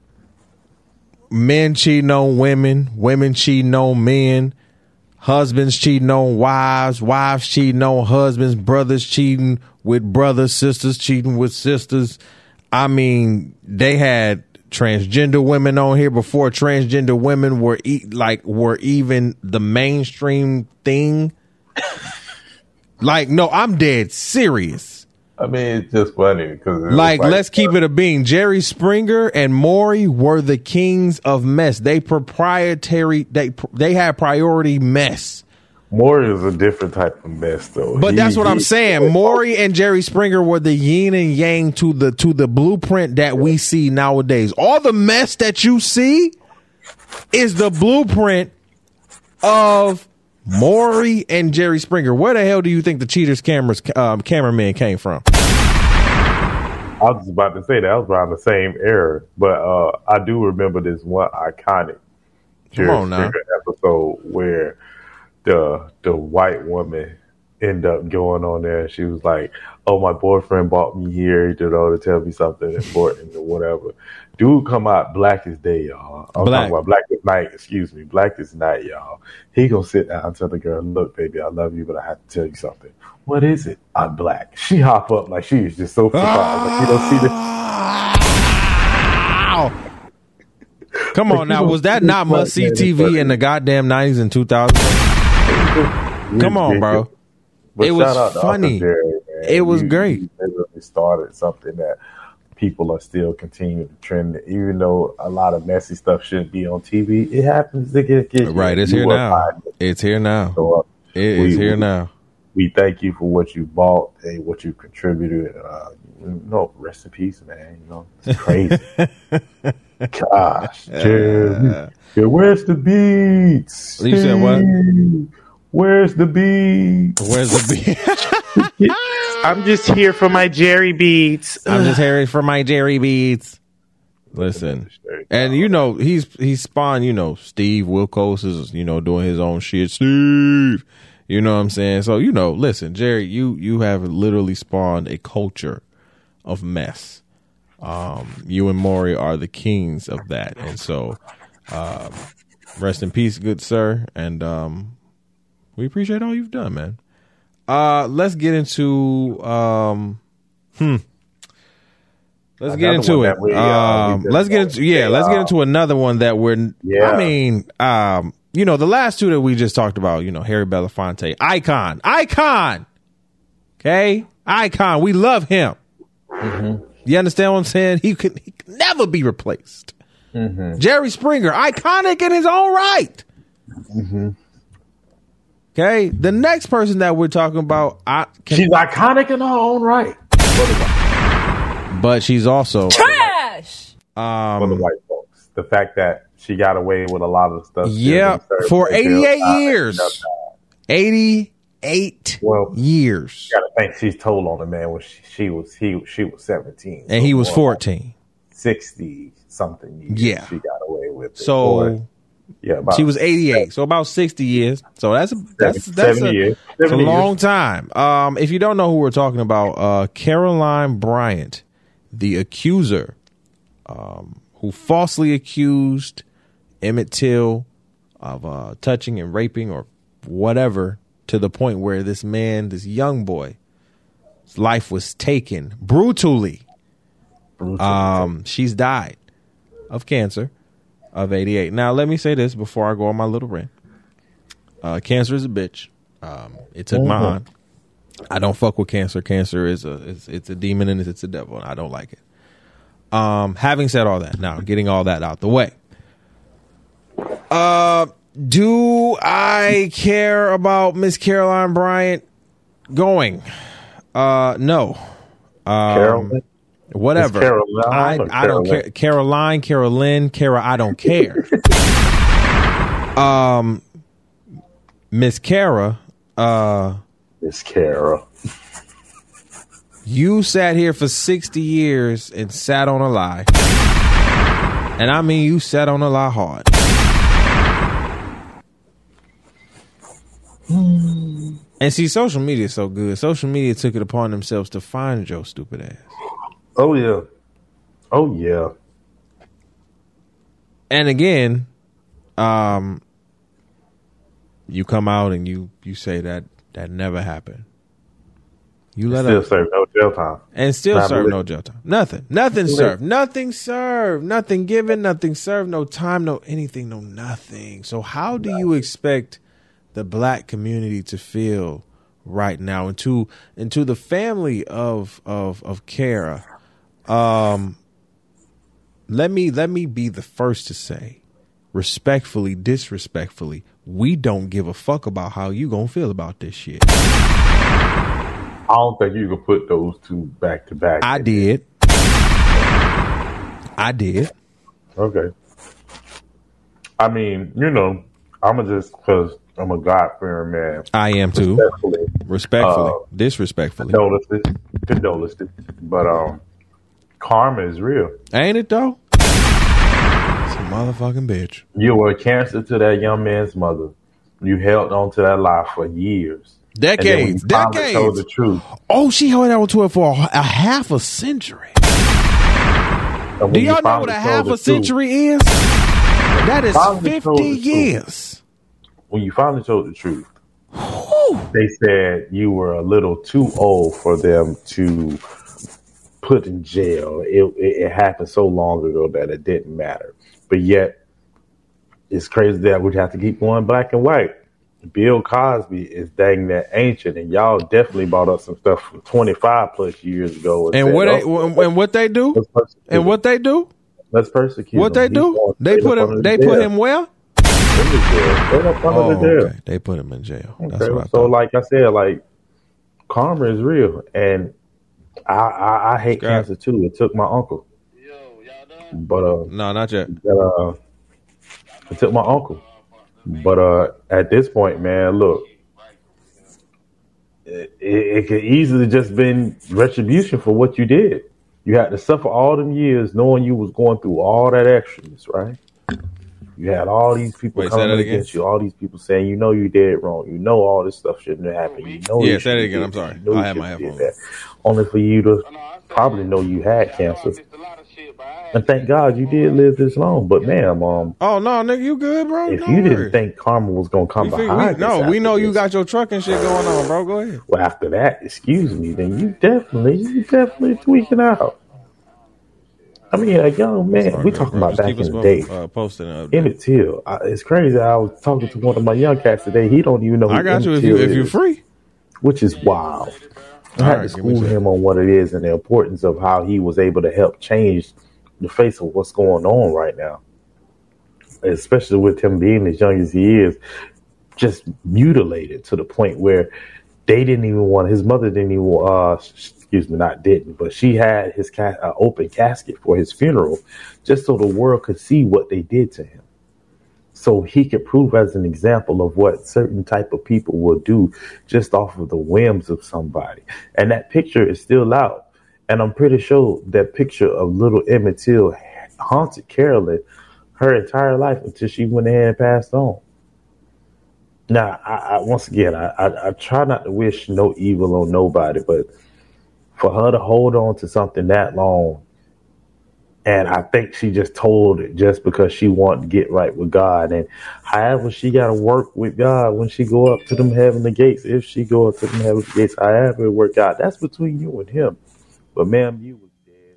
men cheating on women, women cheating on men, husbands cheating on wives, wives cheating on husbands, brothers cheating with brothers, sisters cheating with sisters? I mean, they had transgender women on here before transgender women were even the mainstream thing. Like, no, I'm dead serious. I mean, it's just funny because like let's keep it a bean. Jerry Springer and Maury were the kings of mess. They had priority mess. Maury is a different type of mess, though. But that's what I'm saying. Maury and Jerry Springer were the yin and yang to the blueprint that we see nowadays. All the mess that you see is the blueprint of Maury and Jerry Springer. Where the hell do you think the Cheaters cameraman came from? I was just about to say that. I was around the same era. But I do remember this one iconic Jerry Springer episode where the white woman ended up going on there. She was like, oh, my boyfriend bought me here, to tell me something important or whatever. Dude come out black as day, y'all. I'm talking about black as night, black as night, y'all. He gonna sit down and tell the girl, look, baby, I love you, but I have to tell you something. What is it? I'm black. She hop up like she is just so surprised. Like, you don't see this. Come on now, was that not must-see TV in the goddamn 90s and 2000s? Come on, bro. But it was funny. Jerry, it was great. They really started something that people are still continuing to trend, even though a lot of messy stuff shouldn't be on TV. It happens to get right. It's here now. It's here now. So, it is here now. We thank you for what you bought and what you contributed. Rest in peace, man. It's crazy. Gosh, Jerry. Where's the beats? You said what? Where's the beats? Where's the beats? I'm just here for my Jerry beats. I'm just here for my Jerry beats. Listen, and he's spawned. Steve Wilkos is doing his own shit. Steve, you know what I'm saying? So listen, Jerry, you have literally spawned a culture of mess. You and Maury are the kings of that, and so rest in peace, good sir, and we appreciate all you've done, man. Let's get into let's get into it. Let's get into another one that we're I mean, the last two that we just talked about, Harry Belafonte, icon. Okay? Icon. We love him. Mm-hmm. You understand what I'm saying? He could never be replaced. Mm-hmm. Jerry Springer, iconic in his own right. Mm-hmm. Okay, the next person that we're talking about, she's iconic in her own right, but she's also trash. For the white folks, the fact that she got away with a lot of stuff. Yeah, for 88 years. 88 years. You gotta think she's told on the man when she was 17 and he was 14. 60 something years. Yeah, she got away with it. So. Yeah, she was 88, so about 60 years. So that's a long time. If you don't know who we're talking about, Caroline Bryant, the accuser, who falsely accused Emmett Till of touching and raping or whatever, to the point where this young boy, his life was taken brutally. She's died of cancer. Of 88. Now, let me say this before I go on my little rant. Cancer is a bitch. It took my aunt. I don't fuck with cancer. Cancer is it's a demon and it's a devil, and I don't like it. Having said all that, now getting all that out the way. Do I care about Miss Caroline Bryant going? No. Caroline? Whatever. I don't care. Caroline, Carolyn, Kara, I don't care. Miss Kara. Miss Kara. You sat here for 60 years and sat on a lie. And I mean, you sat on a lie hard. And see, social media is so good. Social media took it upon themselves to find your stupid ass. Oh, yeah. Oh, yeah. And again, you come out and you say that never happened. You let still serve no jail time. And still serve no jail time. Nothing served. Nothing served. Nothing given. Nothing served. No time. No anything. No nothing. So how do you expect the black community to feel right now, and to the family of Kara, let me be the first to say, respectfully, disrespectfully, we don't give a fuck about how you gonna feel about this shit. I don't think you can put those two back to back. I did. Okay. I mean, I'm just because I'm a God-fearing man. I am too. Respectfully. Disrespectfully. Condolences. But karma is real. Ain't it though? It's a motherfucking bitch. You were cancer to that young man's mother. You held on to that lie for years. Decades. Told the truth. Oh, she held on to it for a half a century. Do y'all know what a half a century is? That is 50 years. When you finally told the truth, they said you were a little too old for them to put in jail. It happened so long ago that it didn't matter. But yet, it's crazy that we'd have to keep going black and white. Bill Cosby is dang that ancient, and y'all definitely brought up some stuff from 25 plus years ago. And what they do? Let's persecute. What they do? They put him where? Okay. They put him in jail. That's what I thought. So, like I said, like karma is real, and I hate cancer too. It took my uncle. But no, not yet. It took my uncle. But at this point, man, look, it could easily just been retribution for what you did. You had to suffer all them years knowing you was going through all that extras, right? You had all these people coming against you, all these people saying, you did it wrong. You know all this stuff shouldn't have happened. Yeah, say that again. I'm sorry. I had my headphones. Only for you to probably know you had cancer. And thank God you did live this long. But ma'am, oh no, nigga, you good, bro? If you didn't think karma was gonna come behind, we know you got your truck and shit going on, bro. Go ahead. Well, after that, excuse me, then you definitely tweaking out. I mean, a young man. We talking about back in the day. Emmett Till. It's crazy. I was talking to one of my young cats today. He don't even know who I got Emmett you if you're free, which is wild. I had to school him on what it is and the importance of how he was able to help change the face of what's going on right now, especially with him being as young as he is, just mutilated to the point where they didn't even want, his mother didn't even, but she had his open casket for his funeral just so the world could see what they did to him. So he could prove as an example of what certain type of people will do just off of the whims of somebody. And that picture is still out. And I'm pretty sure that picture of little Emmett Till haunted Carolyn her entire life until she went ahead and passed on. Now, I try not to wish no evil on nobody, but for her to hold on to something that long, and I think she just told it just because she wanted to get right with God. And however she got to work with God when she go up to them heavenly gates, if she go up to them heavenly gates, however it work out, that's between you and him. But ma'am, you was dead.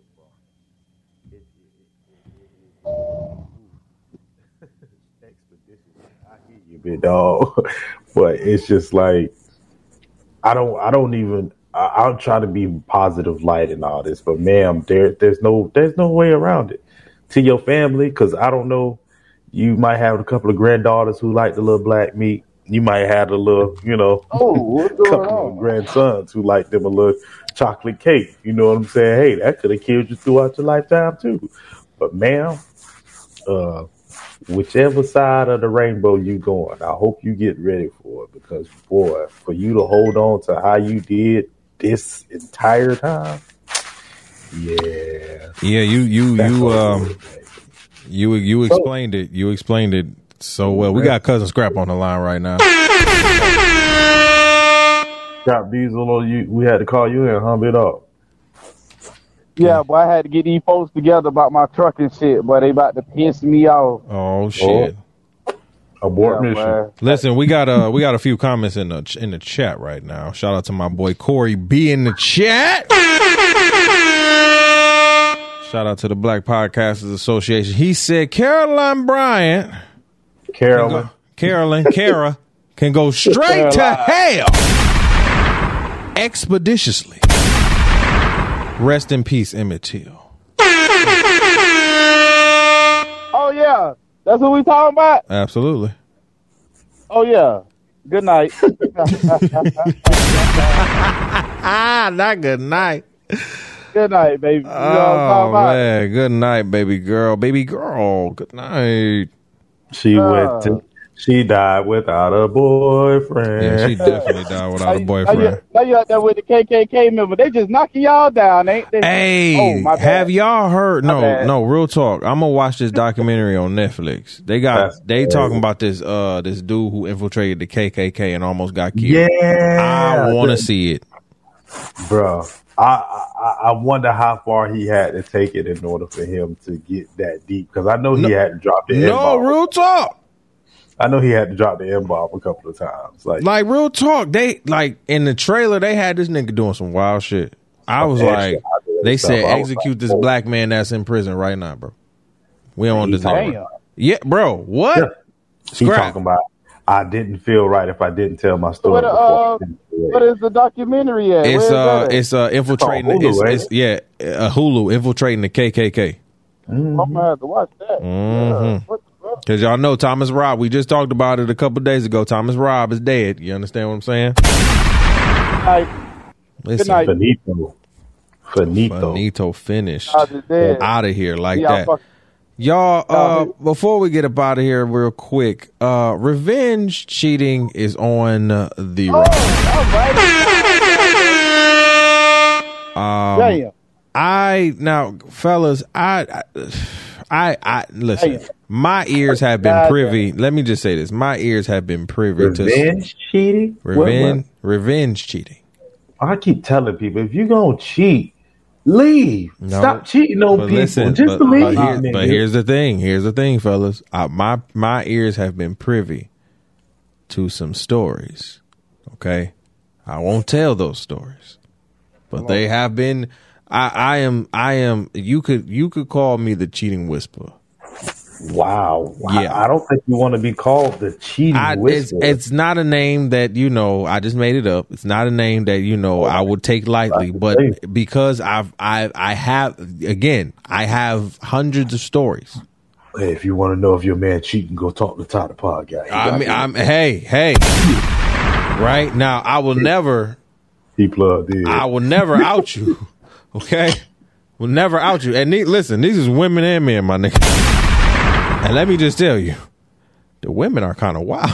Expedition. I hear you, big dog. But it's just like I'll try to be positive light in all this, but ma'am, there's no way around it. To your family, because I don't know, you might have a couple of granddaughters who like the little black meat. You might have a little, couple of grandsons who like them a little chocolate cake. You know what I'm saying? Hey, that could have killed you throughout your lifetime too. But ma'am, whichever side of the rainbow you going, I hope you get ready for it, because boy, for you to hold on to how you did this entire time, you explained it. You explained it so well. We got Cousin Scrap on the line right now. Scrap Diesel, we had to call you in, hump it up. Yeah, but I had to get these folks together about my truck and shit, but they about to piss me off. Oh shit. Abort mission. Man. Listen, we got a few comments in the chat right now. Shout out to my boy Corey B in the chat. Shout out to the Black Podcasters Association. He said Caroline Bryant, Kara can go straight to hell. expeditiously. Rest in peace, Emmett Till. Oh yeah, that's what we talking about. Absolutely. Oh yeah. Good night. Not good night. Good night, baby. You know what I'm talking about? Man, good night, baby girl. Baby girl, good night. She died without a boyfriend. Yeah, she definitely died without a boyfriend. Now you out there with the KKK member. They just knocking y'all down, ain't they? Hey, my bad. have y'all heard? My No, real talk. I'm gonna watch this documentary on Netflix. They talking about this dude who infiltrated the KKK and almost got killed. Yeah, I want to see it, bro. I wonder how far he had to take it in order for him to get that deep. Because I know he had to drop the M-bomb. Real talk. I know he had to drop the M-bomb a couple of times. Like real talk. They in the trailer they had this nigga doing some wild shit. I was like, they said execute this black man that's in prison right now, bro. We don't want this nigga. Yeah, bro. What? Yeah. He talking about I didn't feel right if I didn't tell my story. What is the documentary at? It's infiltrating. It's Hulu infiltrating the KKK. I'm gonna have to watch that. Mm-hmm. Because y'all know Thomas Robb. We just talked about it a couple days ago. Thomas Robb is dead. You understand what I'm saying? Good night. Finito finished. Out of here like that. Y'all, before we get up out of here real quick, revenge cheating is on the rise. Fellas, I listen. My ears have been privy. Let me just say this: my ears have been privy to revenge cheating. Revenge cheating. I keep telling people, if you're gonna cheat, leave. No, stop cheating on people. Listen, just leave. But here's the thing, fellas. My ears have been privy to some stories. Okay, I won't tell those stories, but they have been. I am. You could call me the cheating whisperer. Wow. Yeah. I don't think you want to be called the cheating whisperer. It's not a name that, I just made it up. It's not a name that, I would take lightly, but because I have hundreds of stories. Hey, if you want to know if your man cheating, go talk to Tyler Podcast. Hey. Right now, I will never. He plugged in. I will never out you. Okay? Will never out you. And listen, these is women and men, my nigga. And let me just tell you, the women are kind of wild.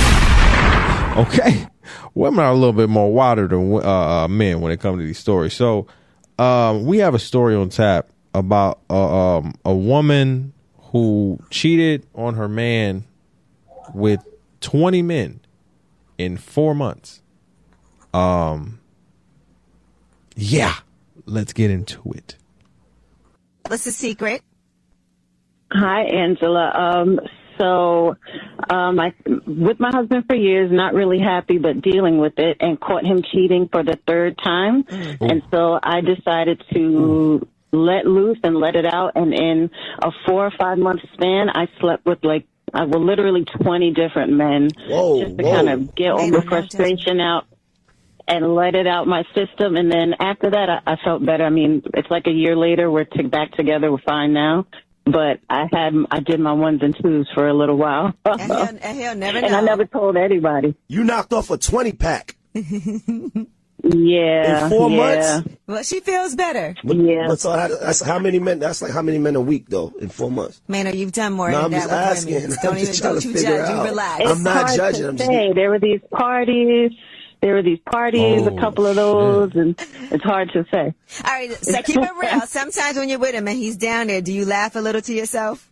Okay? Women are a little bit more wilder than men when it comes to these stories. So, we have a story on tap about a woman who cheated on her man with 20 men in 4 months. Yeah, let's get into it. What's the secret? Hi, Angela. I with my husband for years, not really happy, but dealing with it, and caught him cheating for the third time. Mm-hmm. And so I decided to let loose and let it out. And in a 4 or 5 month span, I slept with literally 20 different men, just to kind of get all the frustration out and let it out my system. And then after that, I felt better. I mean, it's like a year later, we're back together. We're fine now. But I did my ones and twos for a little while. And he'll never know. And I never told anybody. You knocked off a 20-pack. Yeah. In 4 months? Well, she feels better. Yeah. So that's how many men? That's like how many men a week, though, in 4 months? Man, you've done more than that. I'm just asking. Don't you judge. You relax. I'm not judging. I'm just there were these parties. A couple of those, and it's hard to say. All right, so keep it real. Sometimes when you're with him and he's down there, do you laugh a little to yourself?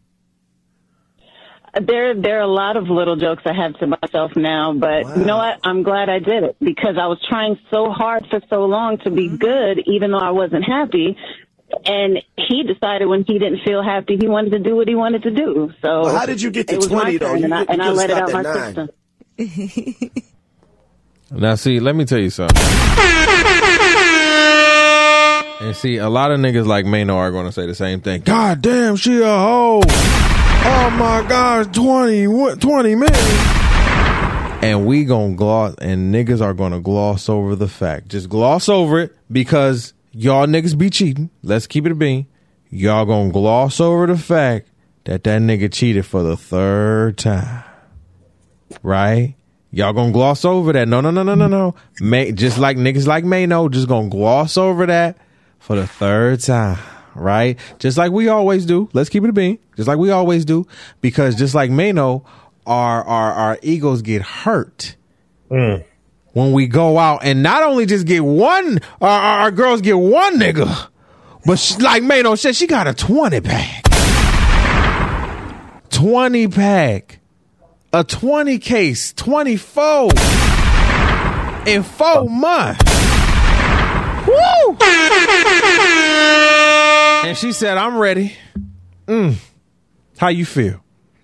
There are a lot of little jokes I have to myself now, but You know what? I'm glad I did it because I was trying so hard for so long to be good, even though I wasn't happy. And he decided when he didn't feel happy, he wanted to do what he wanted to do. So how did you get to 20 though? And I let it out my system. Now, see, let me tell you something. And see, a lot of niggas like Mano are going to say the same thing. God damn, she a hoe. Oh, my gosh, 20 men. And we gonna gloss, and niggas are gonna gloss over the fact. Just gloss over it because y'all niggas be cheating. Let's keep it a bean. Y'all gonna gloss over the fact that nigga cheated for the third time. Right? Y'all gonna gloss over that. No. Just like niggas like Mano, just gonna gloss over that for the third time. Right? Just like we always do. Let's keep it a bean. Just like we always do. Because just like Mano, our egos get hurt when we go out and not only just get one, our girls get one nigga, but like Mano said, she got a 20-pack. 20-pack. A 20 case, 24 in 4 months. Woo! And she said, I'm ready. How you feel?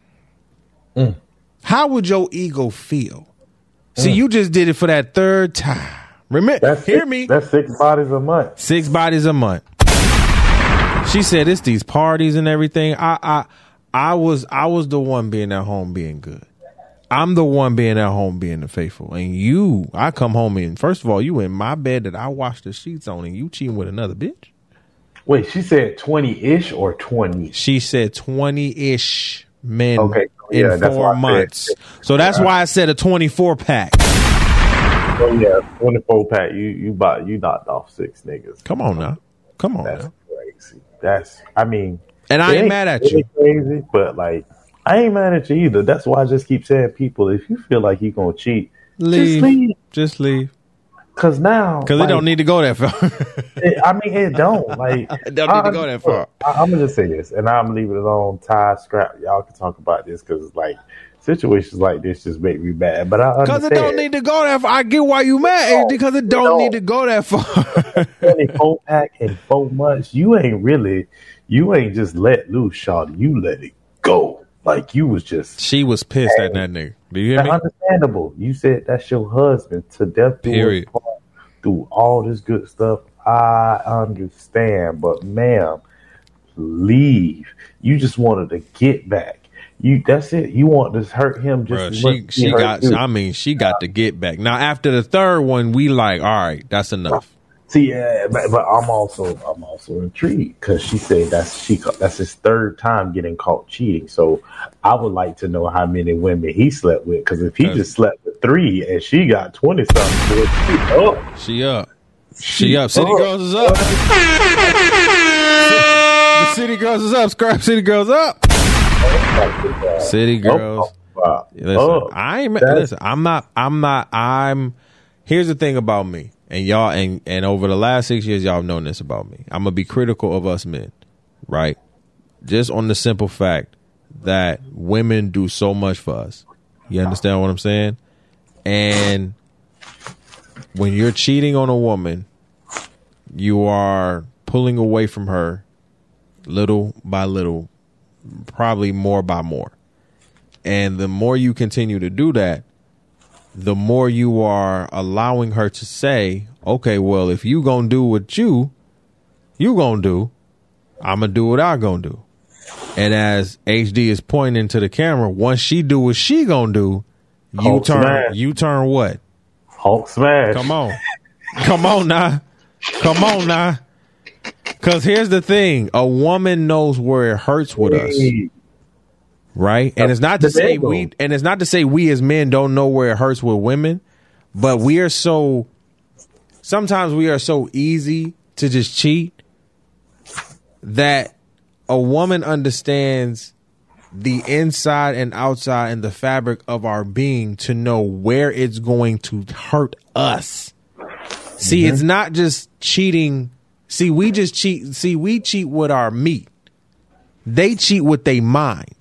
How would your ego feel? See, you just did it for that third time. Remember, hear me. That's 6 bodies a month. 6 bodies a month. She said it's these parties and everything. I was the one being at home being good. I'm the one being at home being the faithful. And I come home and first of all, you in my bed that I wash the sheets on and you cheating with another bitch. Wait, she said 20-ish or 20? She said 20-ish men in 4 months. So that's why I said a 24-pack. Oh yeah, 24-pack. You knocked off 6 niggas. Come on now. That's crazy. And I ain't mad at you. Crazy, but like, I ain't mad at you either. That's why I just keep saying, people, if you feel like you're gonna cheat, just leave. Because it don't need to go that far. It don't. Like, it don't need to go that far. I'm gonna just say this, and I'm gonna leave it alone. Ty, Scrap, y'all can talk about this because like situations like this just make me mad. But I understand. Because it don't need to go that far. I get why you mad because it don't need to go that far. 24-pack in 4 months. You ain't just let loose, Shawty. You let it go. Like you was just. She was pissed at that nigga. Do you hear me? Understandable. You said that's your husband to death. Period. Through all this good stuff, I understand. But ma'am, leave. You just wanted to get back. That's it. You want to hurt him just. Bruh, she got to get back. Now after the third one, we like, all right, that's enough. See, but I'm also intrigued because she said that's his third time getting caught cheating. So I would like to know how many women he slept with. Because if he just slept with 3 and she got 20 something, she up. City Girls is up. The City Girls is up. Scrap City Girls up. City Girls. Listen, I'm. Here's the thing about me. And y'all, and over the last 6 years, y'all have known this about me. I'm going to be critical of us men, right? Just on the simple fact that women do so much for us. You understand what I'm saying? And when you're cheating on a woman, you are pulling away from her little by little, probably more by more. And the more you continue to do that, the more you are allowing her to say, okay, well, if you gonna do what you gonna do, I'm gonna do what I gonna do. And as HD is pointing to the camera, once she do what she gonna do, you turn what? Hulk smash. Come on now. Because here's the thing. A woman knows where it hurts with us. Right? And it's not to say we as men don't know where it hurts with women, but sometimes we are so easy to just cheat that a woman understands the inside and outside and the fabric of our being to know where it's going to hurt us. See, it's not just cheating. See, we cheat with our meat. They cheat with their mind.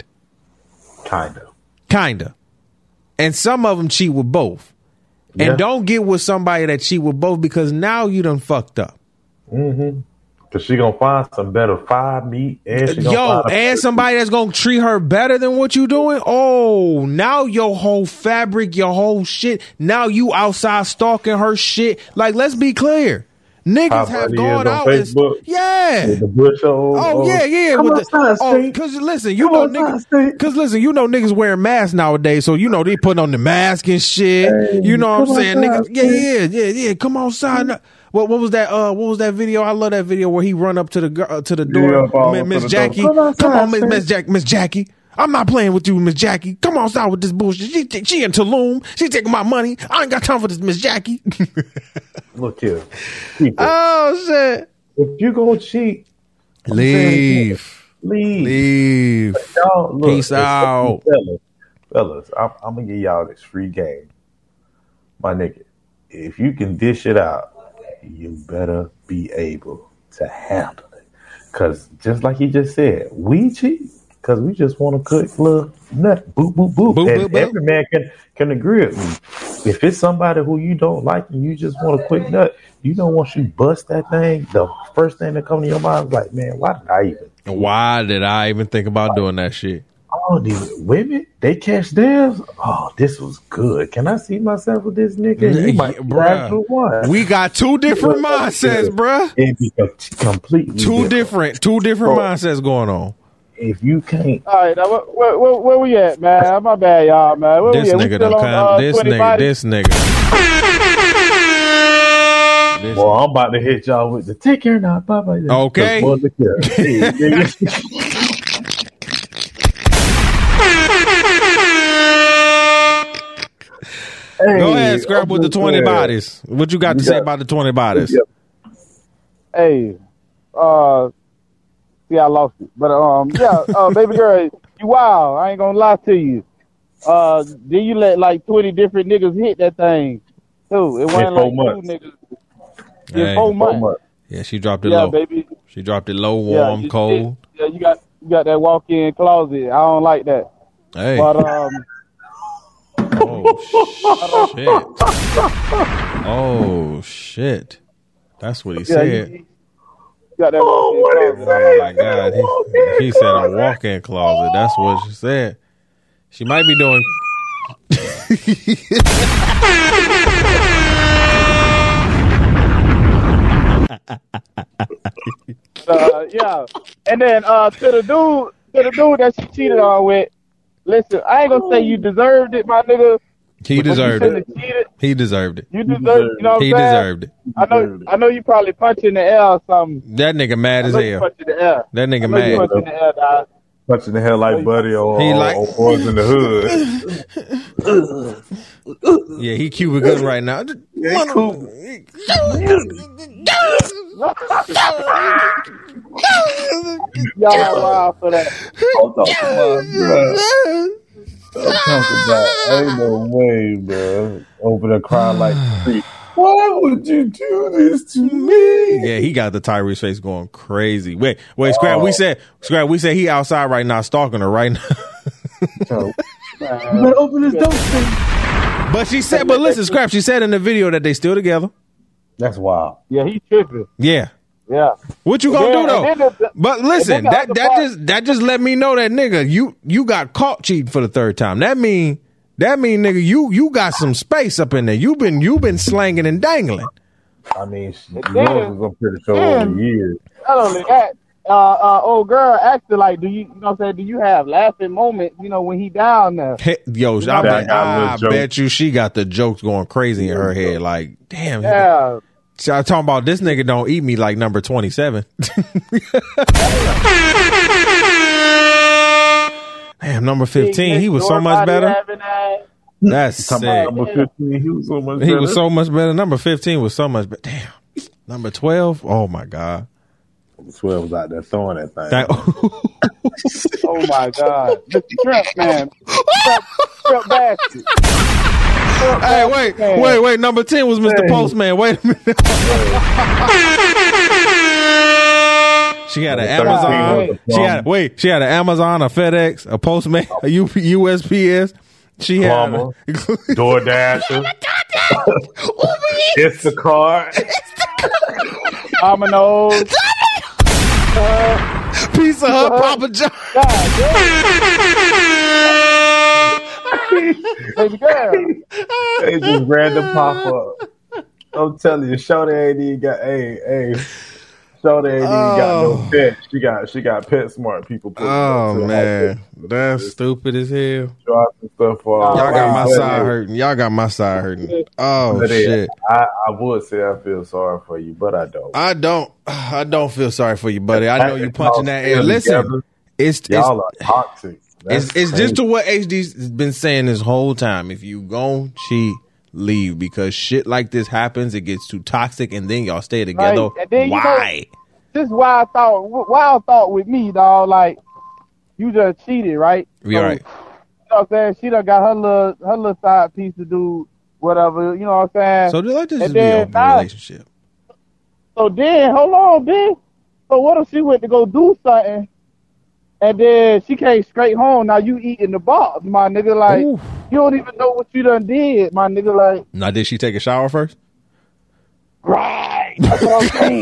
Kinda. And some of them cheat with both. Yeah. And don't get with somebody that cheat with both because now you done fucked up. Because she gonna find some better fried meat. And somebody that's gonna treat her better than what you doing. Oh, now your whole fabric, your whole shit. Now you outside stalking her shit. Like, let's be clear. Niggas have gone out Facebook. Yeah. With the bush yeah. Because listen, you know niggas wearing masks nowadays, so you know they putting on the mask and shit. Hey, you know what I'm saying, niggas? Yeah. Come outside. What was that? What was that video? I love that video where he run up to the door, Miss Jackie. Come on, Miss Jackie. I'm not playing with you, Miss Jackie. Come outside with this bullshit. She in Tulum. She taking my money. I ain't got time for this, Miss Jackie. Look here. Oh shit! If you gonna cheat, leave. Y'all, look, peace out, fellas. I'm gonna give y'all this free game, my nigga. If you can dish it out, you better be able to handle it. Cause just like he just said, we cheat. Because we just want a quick little nut. Boop, boop, boop. And every man can agree with me. If it's somebody who you don't like and you just want a quick nut, you don't want you bust that thing. The first thing that comes to your mind is like, man, why did I even think about doing that shit? Oh, these women, they catch theirs. Oh, this was good. Can I see myself with this nigga? Bruh. We got two different mindsets, bruh. Completely two different mindsets going on. If you can't, all right, now where we at, man? My bad, y'all, man. Where this we at? Nigga done come. This nigga. Well, I'm about to hit y'all with the take care now, bye bye. Okay. Go ahead, Scrap with the 20 bodies. What you got to say about the 20 bodies? Hey, yeah, I lost it. But baby girl, you wild. I ain't gonna lie to you. Then you let like 20 different niggas hit that thing too. It wasn't like 2 niggas. In 4 months. Yeah, she dropped it low. Baby. She dropped it low, warm, cold. You got that walk-in closet. I don't like that. Hey. But oh shit. That's what he said. Got that oh my God. He said a walk-in closet. That's what she said. She might be doing. Yeah. And then to the dude that she cheated on with, listen, I ain't gonna say you deserved it, my nigga. He deserved it. He deserved it. You deserved it. You know what he I'm saying? Deserved it. I know you probably punched in the air or something. That nigga mad as hell. That nigga mad. Punching the air, dog. Punching the hell like Buddy or Boys in the Hood. Yeah, he Cuba Gooding right now. Yeah, he cool. Y'all wild for that. Ain't no way, man. Over there crying like creep. Why would you do this to me? Yeah, he got the Tyrese face going crazy. Wait, Scrap. We said he outside right now stalking her right now. You better open this door. But listen, Scrap. She said in the video that they still together. That's wild. Yeah, he tripping. Yeah. Yeah. What you gonna do though? But listen, that just let me know that nigga, you got caught cheating for the third time. That mean nigga, you got some space up in there. You been slanging and dangling. I mean, I'm pretty sure over the years. Not only that, old girl asked her like, do you know what I'm saying? Do you have laughing moments? You know when he down there. Yo, I bet you she got the jokes going crazy in her head. Like, damn. Yeah. I'm talking about this nigga don't eat me like number 27. Damn, number 15. He was so much better. That's sick. Number 15, he was so much better. He was so much better. Number 15 was so much better. Damn. Number 12. Oh my God. Number 12 was out there throwing that thing. Oh my God. Mr. Shrimp, man. Shrimp basket. Hey, wait. Number 10 was Mr. Postman. Wait a minute. She had an Amazon. She had an Amazon, a FedEx, a Postman, a USPS. She had DoorDasher. Instacart. Domino's. Pizza Hut, Papa John. Baby girl. They just random pop up. I'm telling you, Shorty ain't even got. Shorty ain't even got no pet. She got PetSmart people. Oh man, that's stupid as hell. Dropping stuff off. Y'all got my side hurting. Y'all got my side hurting. Oh shit. I would say I feel sorry for you, but I don't. I don't feel sorry for you, buddy. I know you punching that air. Listen, y'all are toxic. It's just to what HD's been saying this whole time. If you gon' cheat, leave, because shit like this happens. It gets too toxic, and then y'all stay together. Right. Why? This is why I thought with me, dog. Like, you just cheated, right? Yeah, right. You know what I'm saying? She done got her little side piece to do whatever. You know what I'm saying? So let this just be a relationship. So then, hold on, bitch. So what if she went to go do something? And then she came straight home. Now you eating the box, my nigga. Like, oof. You don't even know what you done did, my nigga. Like, now did she take a shower first? Right. That's what I'm saying.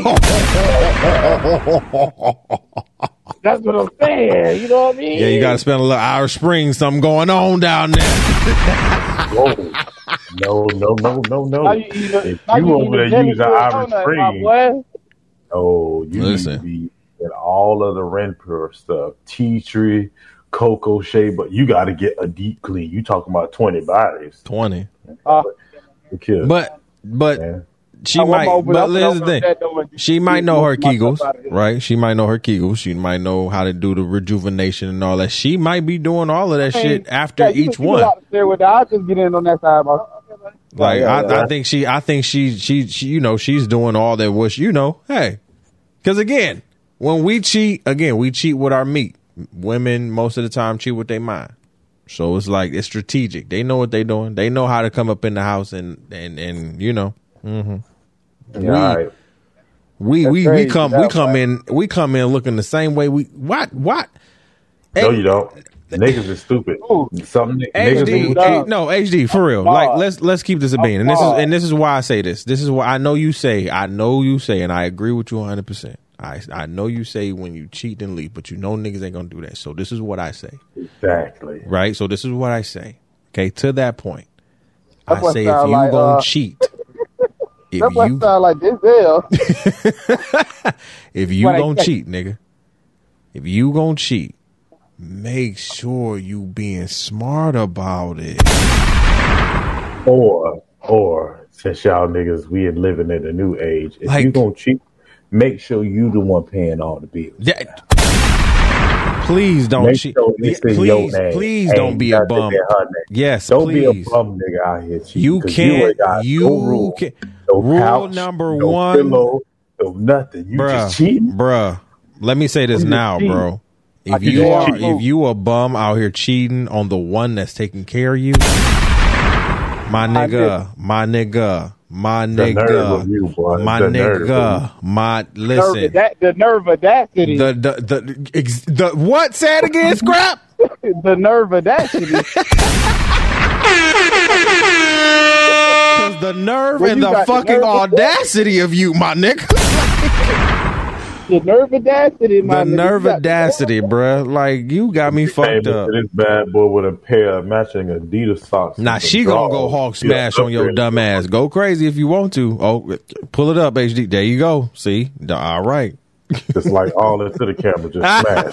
That's what I'm saying. You know what I mean? Yeah, you got to spend a little Irish Spring. Something going on down there. Whoa. No. If you over there using Irish Spring, you listen. Need to be in all of the Renpure stuff, tea tree, cocoa shea, but you got to get a deep clean. You talking about 20 bodies? 20. But yeah. She might. But here's the thing: she might know her Kegels, right? She might know her Kegels. She might know how to do the rejuvenation and all that. She might be doing all of that shit after each one. I'll just get in on that side, bro. Like I think she you know, she's doing all that. Which, you know, hey, because again, when we cheat, we cheat with our meat. Women most of the time cheat with their mind. So it's like, it's strategic. They know what they're doing. They know how to come up in the house and you know. Mm-hmm. Yeah, we come in looking the same way. What? No, you don't. Niggas is stupid. HD for real. Like, let's keep this a bean. And this is why I say this. This is why I know you say, and I agree with you 100%. I know you say when you cheat and leave, but you know niggas ain't gonna do that. So this is what I say. Exactly. Right. So this is what I say. Okay. To that point, I say if you gonna cheat. That sound like Denzel. If you gonna cheat, nigga. If you gonna cheat, make sure you being smart about it. Or since y'all niggas, we are living in a new age. If you gonna cheat, make sure you the one paying all the bills. Please don't cheat. Please don't be a bum. Yes, don't be a bum nigga out here cheating. You can't. No rule couch, number no one. Pillow, no nothing. You just cheating, bruh. Let me say this now, bro. If you a bum out here cheating on the one that's taking care of you, my nigga, listen. The nerve audacity. The what? Say it again, Scrap. The nerve audacity. Because the nerve and the fucking audacity of you, my nigga. The nerve audacity, my nigga. The nerve audacity, bruh. Like, you got me fucked up. This bad boy with a pair of matching Adidas socks. Nah, she gonna go hawk smash on your dumb ass. Go crazy if you want to. Oh, pull it up, HD. There you go. See? All right. Just like all into the camera. Just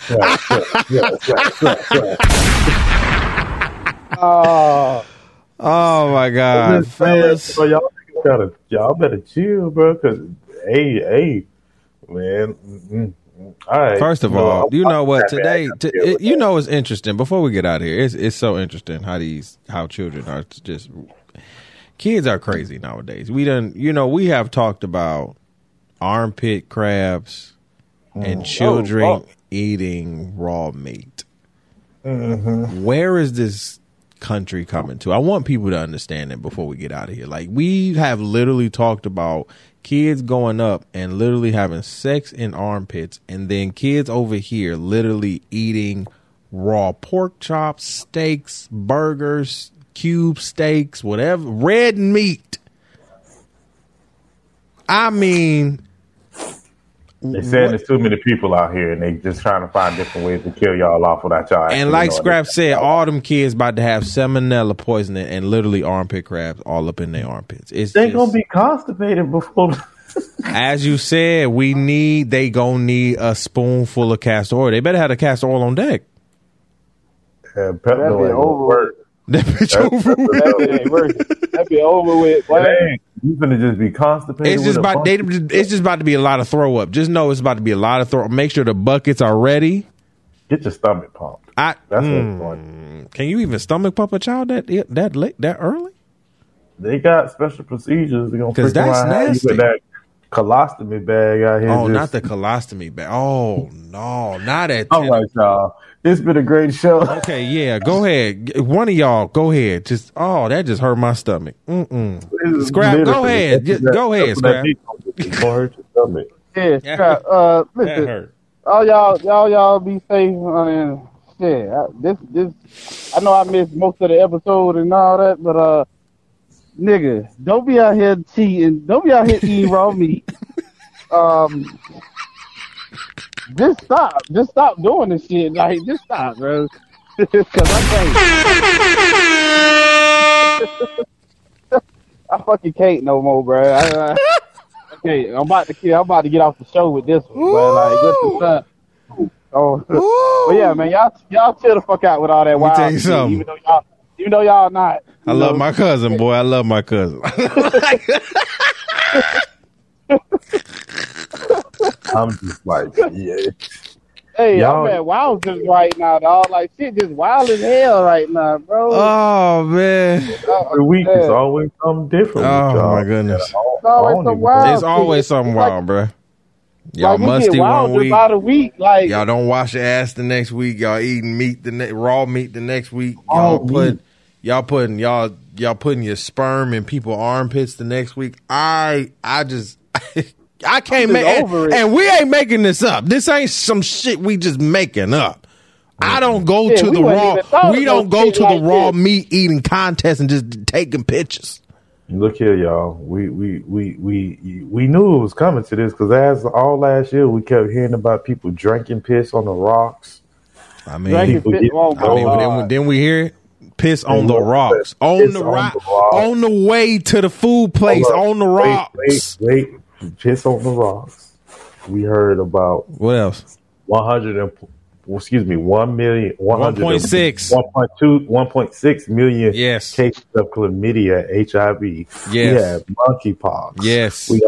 smash. Oh my God, fellas. So y'all better chill, bro. Cause hey, man. All right. First of all, you know what? Today, you know, it's interesting. Before we get out of here, it's so interesting how children are just. Kids are crazy nowadays. We have talked about armpit crabs and children eating raw meat. Mm-hmm. Where is this country coming to? I want people to understand it before we get out of here. Like, we have literally talked about kids going up and literally having sex in armpits, and then kids over here literally eating raw pork chops, steaks, burgers, cube steaks, whatever, red meat. I mean, They saying there's too many people out here, and they just trying to find different ways to kill y'all off without y'all. And like Scrap said, all them kids about to have salmonella poisoning and literally armpit crabs all up in their armpits. They gonna be constipated before. As you said, they gonna need a spoonful of castor oil. They better have the castor oil on deck. That'd be over with. That'd be over with. You finna just be constipated. It's just about to be a lot of throw up. Just know it's about to be a lot of throw up. Make sure the buckets are ready. Get your stomach pumped. That's what's going. Can you even stomach pump a child that late, that early? They got special procedures. They're gonna because that's nasty. With that colostomy bag out here. Oh, not the colostomy bag. Oh no, not that. All right, y'all. It's been a great show. Okay, yeah, go ahead. One of y'all, go ahead. That just hurt my stomach. Scrap, go ahead. Go ahead, Scrap. Yeah, Scrap. Listen, all y'all be safe. I mean, shit. I know I missed most of the episode and all that, but nigga, don't be out here cheating. Don't be out here eating raw meat. Just stop doing this shit. Like, just stop, bro. Because I can't. I fucking can't no more, bro. Okay, I'm about to get off the show with this one, bro. Like, good to start. Oh, but yeah, man, y'all chill the fuck out with all that wild tell you shit, something. even though y'all not. I love my cousin, boy. I love my cousin. I'm just like, yeah. Hey, I'm at Wowzers right now, dog. Like, shit just wild as hell right now, bro. Oh, man. Every week is always something different. Oh, my goodness. It's always something wild. It's always something wild, bro. Y'all musty one week. About a week. Like, y'all don't wash your ass the next week. Y'all eating raw meat the next week. Y'all putting your sperm in people's armpits the next week. I can't make it. And we ain't making this up. This ain't some shit we just making up. I don't go to the raw. We don't go to the raw meat eating contest and just taking pictures. Look here, y'all. We knew it was coming to this because as all last year we kept hearing about people drinking piss on the rocks. I mean, didn't we hear it? Piss on the rocks. On the way to the food place. On the rocks. Wait. Piss on the rocks. We heard about what else? 1.6 million cases of chlamydia, HIV. Yes. We had monkeypox. Yes. We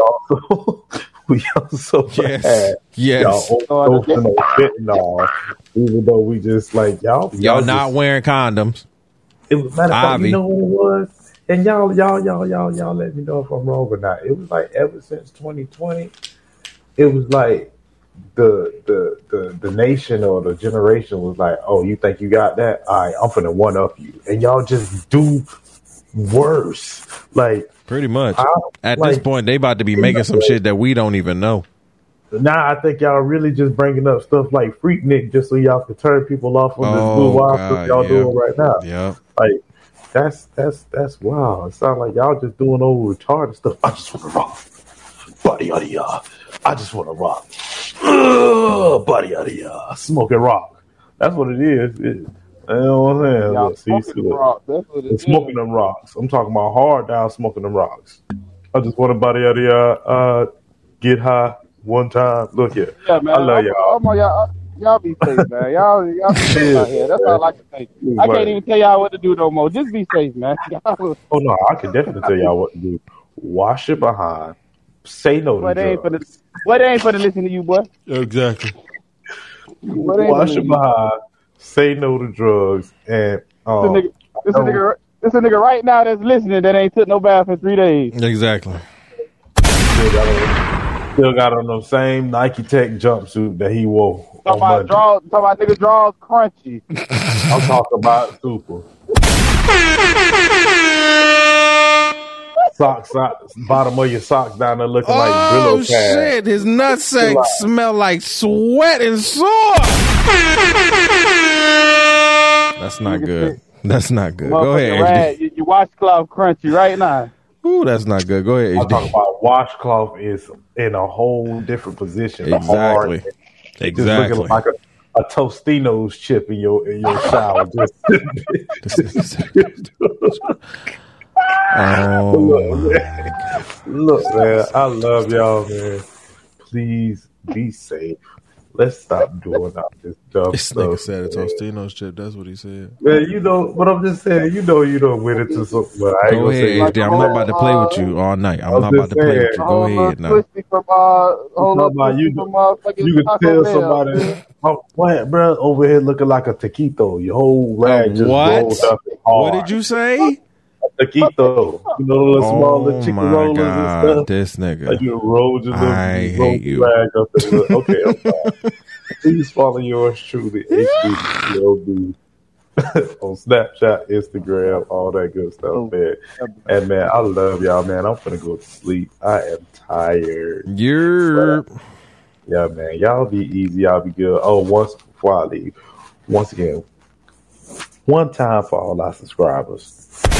also had y'all overdosing on fentanyl, even though we just like y'all not wearing condoms. It was matter of fact, you know what it was? And y'all let me know if I'm wrong or not. It was like ever since 2020, it was like the nation or the generation was like, oh, you think you got that? All right, I'm finna one up you, and y'all just do worse. Like pretty much. At this point, they about to be making some shit that we don't even know. Now I think y'all really just bringing up stuff like Freaknik just so y'all can turn people off on this blue wild stuff y'all doing right now. Yeah, like. That's wild. It sounds like y'all just doing old retarded stuff. I just want to rock. Buddy out of y'all. I just want to rock. Buddy out of y'all. Smoking rock. That's what it is. You know what I'm saying? Look, smoking them rocks. I'm talking about hard down smoking them rocks. I just want a buddy out of y'all. Get high one time. Look here. Yeah, man. I love y'all. Y'all be safe, man. Y'all be safe out here. That's all I can say. I can't even tell y'all what to do no more. Just be safe, man. Oh no, I can definitely tell y'all what to do. Wash it behind. Say no to drugs. They ain't for to listen to you, boy. Exactly. Wash it behind. Say no to drugs. And this a nigga right now that's listening that ain't took no bath in 3 days. Exactly. Still got on the same Nike Tech jumpsuit that he wore. Talking about nigga draws crunchy. I'm talking about super. Socks, bottom of your socks down there looking like Brillo pad. Oh shit, his nutsack smell like sweat and sore. That's not good. That's not good. Go ahead, you washcloth crunchy right now. Ooh, that's not good. Go ahead. I'm talking about washcloth is in a whole different position. Exactly. Just looking like a Tostino's chip in your shower. Look, man, I love y'all, man. Please be safe. Let's stop doing all this dumb this stuff. Nigga said a Tostino's chip. That's what he said. Man, you know, but I'm just saying, you don't win it to something. Go ahead, HD. I'm not about to play with you all night. I'm not about to play with you. Go ahead now. You can tell somebody, oh, what, bro, over here looking like a taquito. Your whole rag just rolled up and hard. What did you say? Taquito, you know, the small little chicken rollers and stuff. This nigga, like you rolled your little, I hate you. Rag up and okay, I'm fine. Please follow yours truly, HBCOB, on Snapchat, Instagram, all that good stuff, man. And man, I love y'all, man. I'm finna go to sleep. I am tired. Yeah, man. Y'all be easy. Y'all be good. Oh, once before I leave, once again, one time for all our subscribers.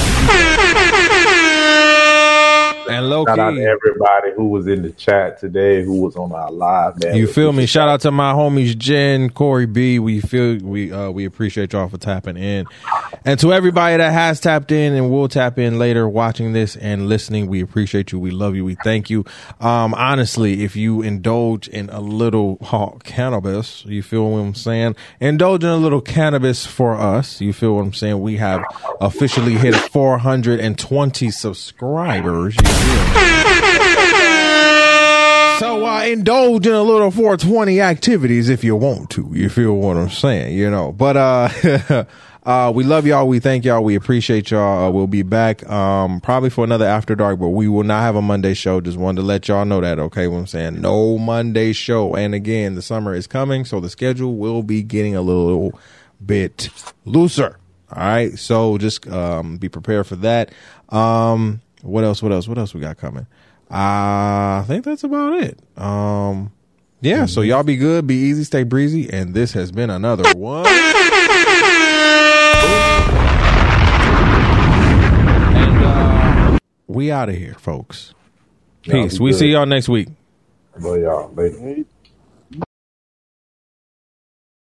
And low shout out to everybody who was in the chat today, who was on our live, man. You feel me? Shout out to my homies Jen, Corey B. We appreciate y'all for tapping in, and to everybody that has tapped in and will tap in later, watching this and listening. We appreciate you. We love you. We thank you. Honestly, if you indulge in a little cannabis, you feel what I'm saying? Indulge in a little cannabis for us. You feel what I'm saying? We have officially hit 420 subscribers. So indulge in a little 420 activities if you want to. You feel what I'm saying, you know. But we love y'all. We thank y'all. We appreciate y'all. We'll be back probably for another After Dark, but we will not have a Monday show. Just wanted to let y'all know that, okay? What I'm saying, no Monday show. And again, the summer is coming, so the schedule will be getting a little bit looser. All right, so just be prepared for that. What else we got coming? I think that's about it. Yeah, so y'all be good, be easy, stay breezy, and this has been another one. And we out of here, folks. Peace. We see y'all next week. Love y'all. Later.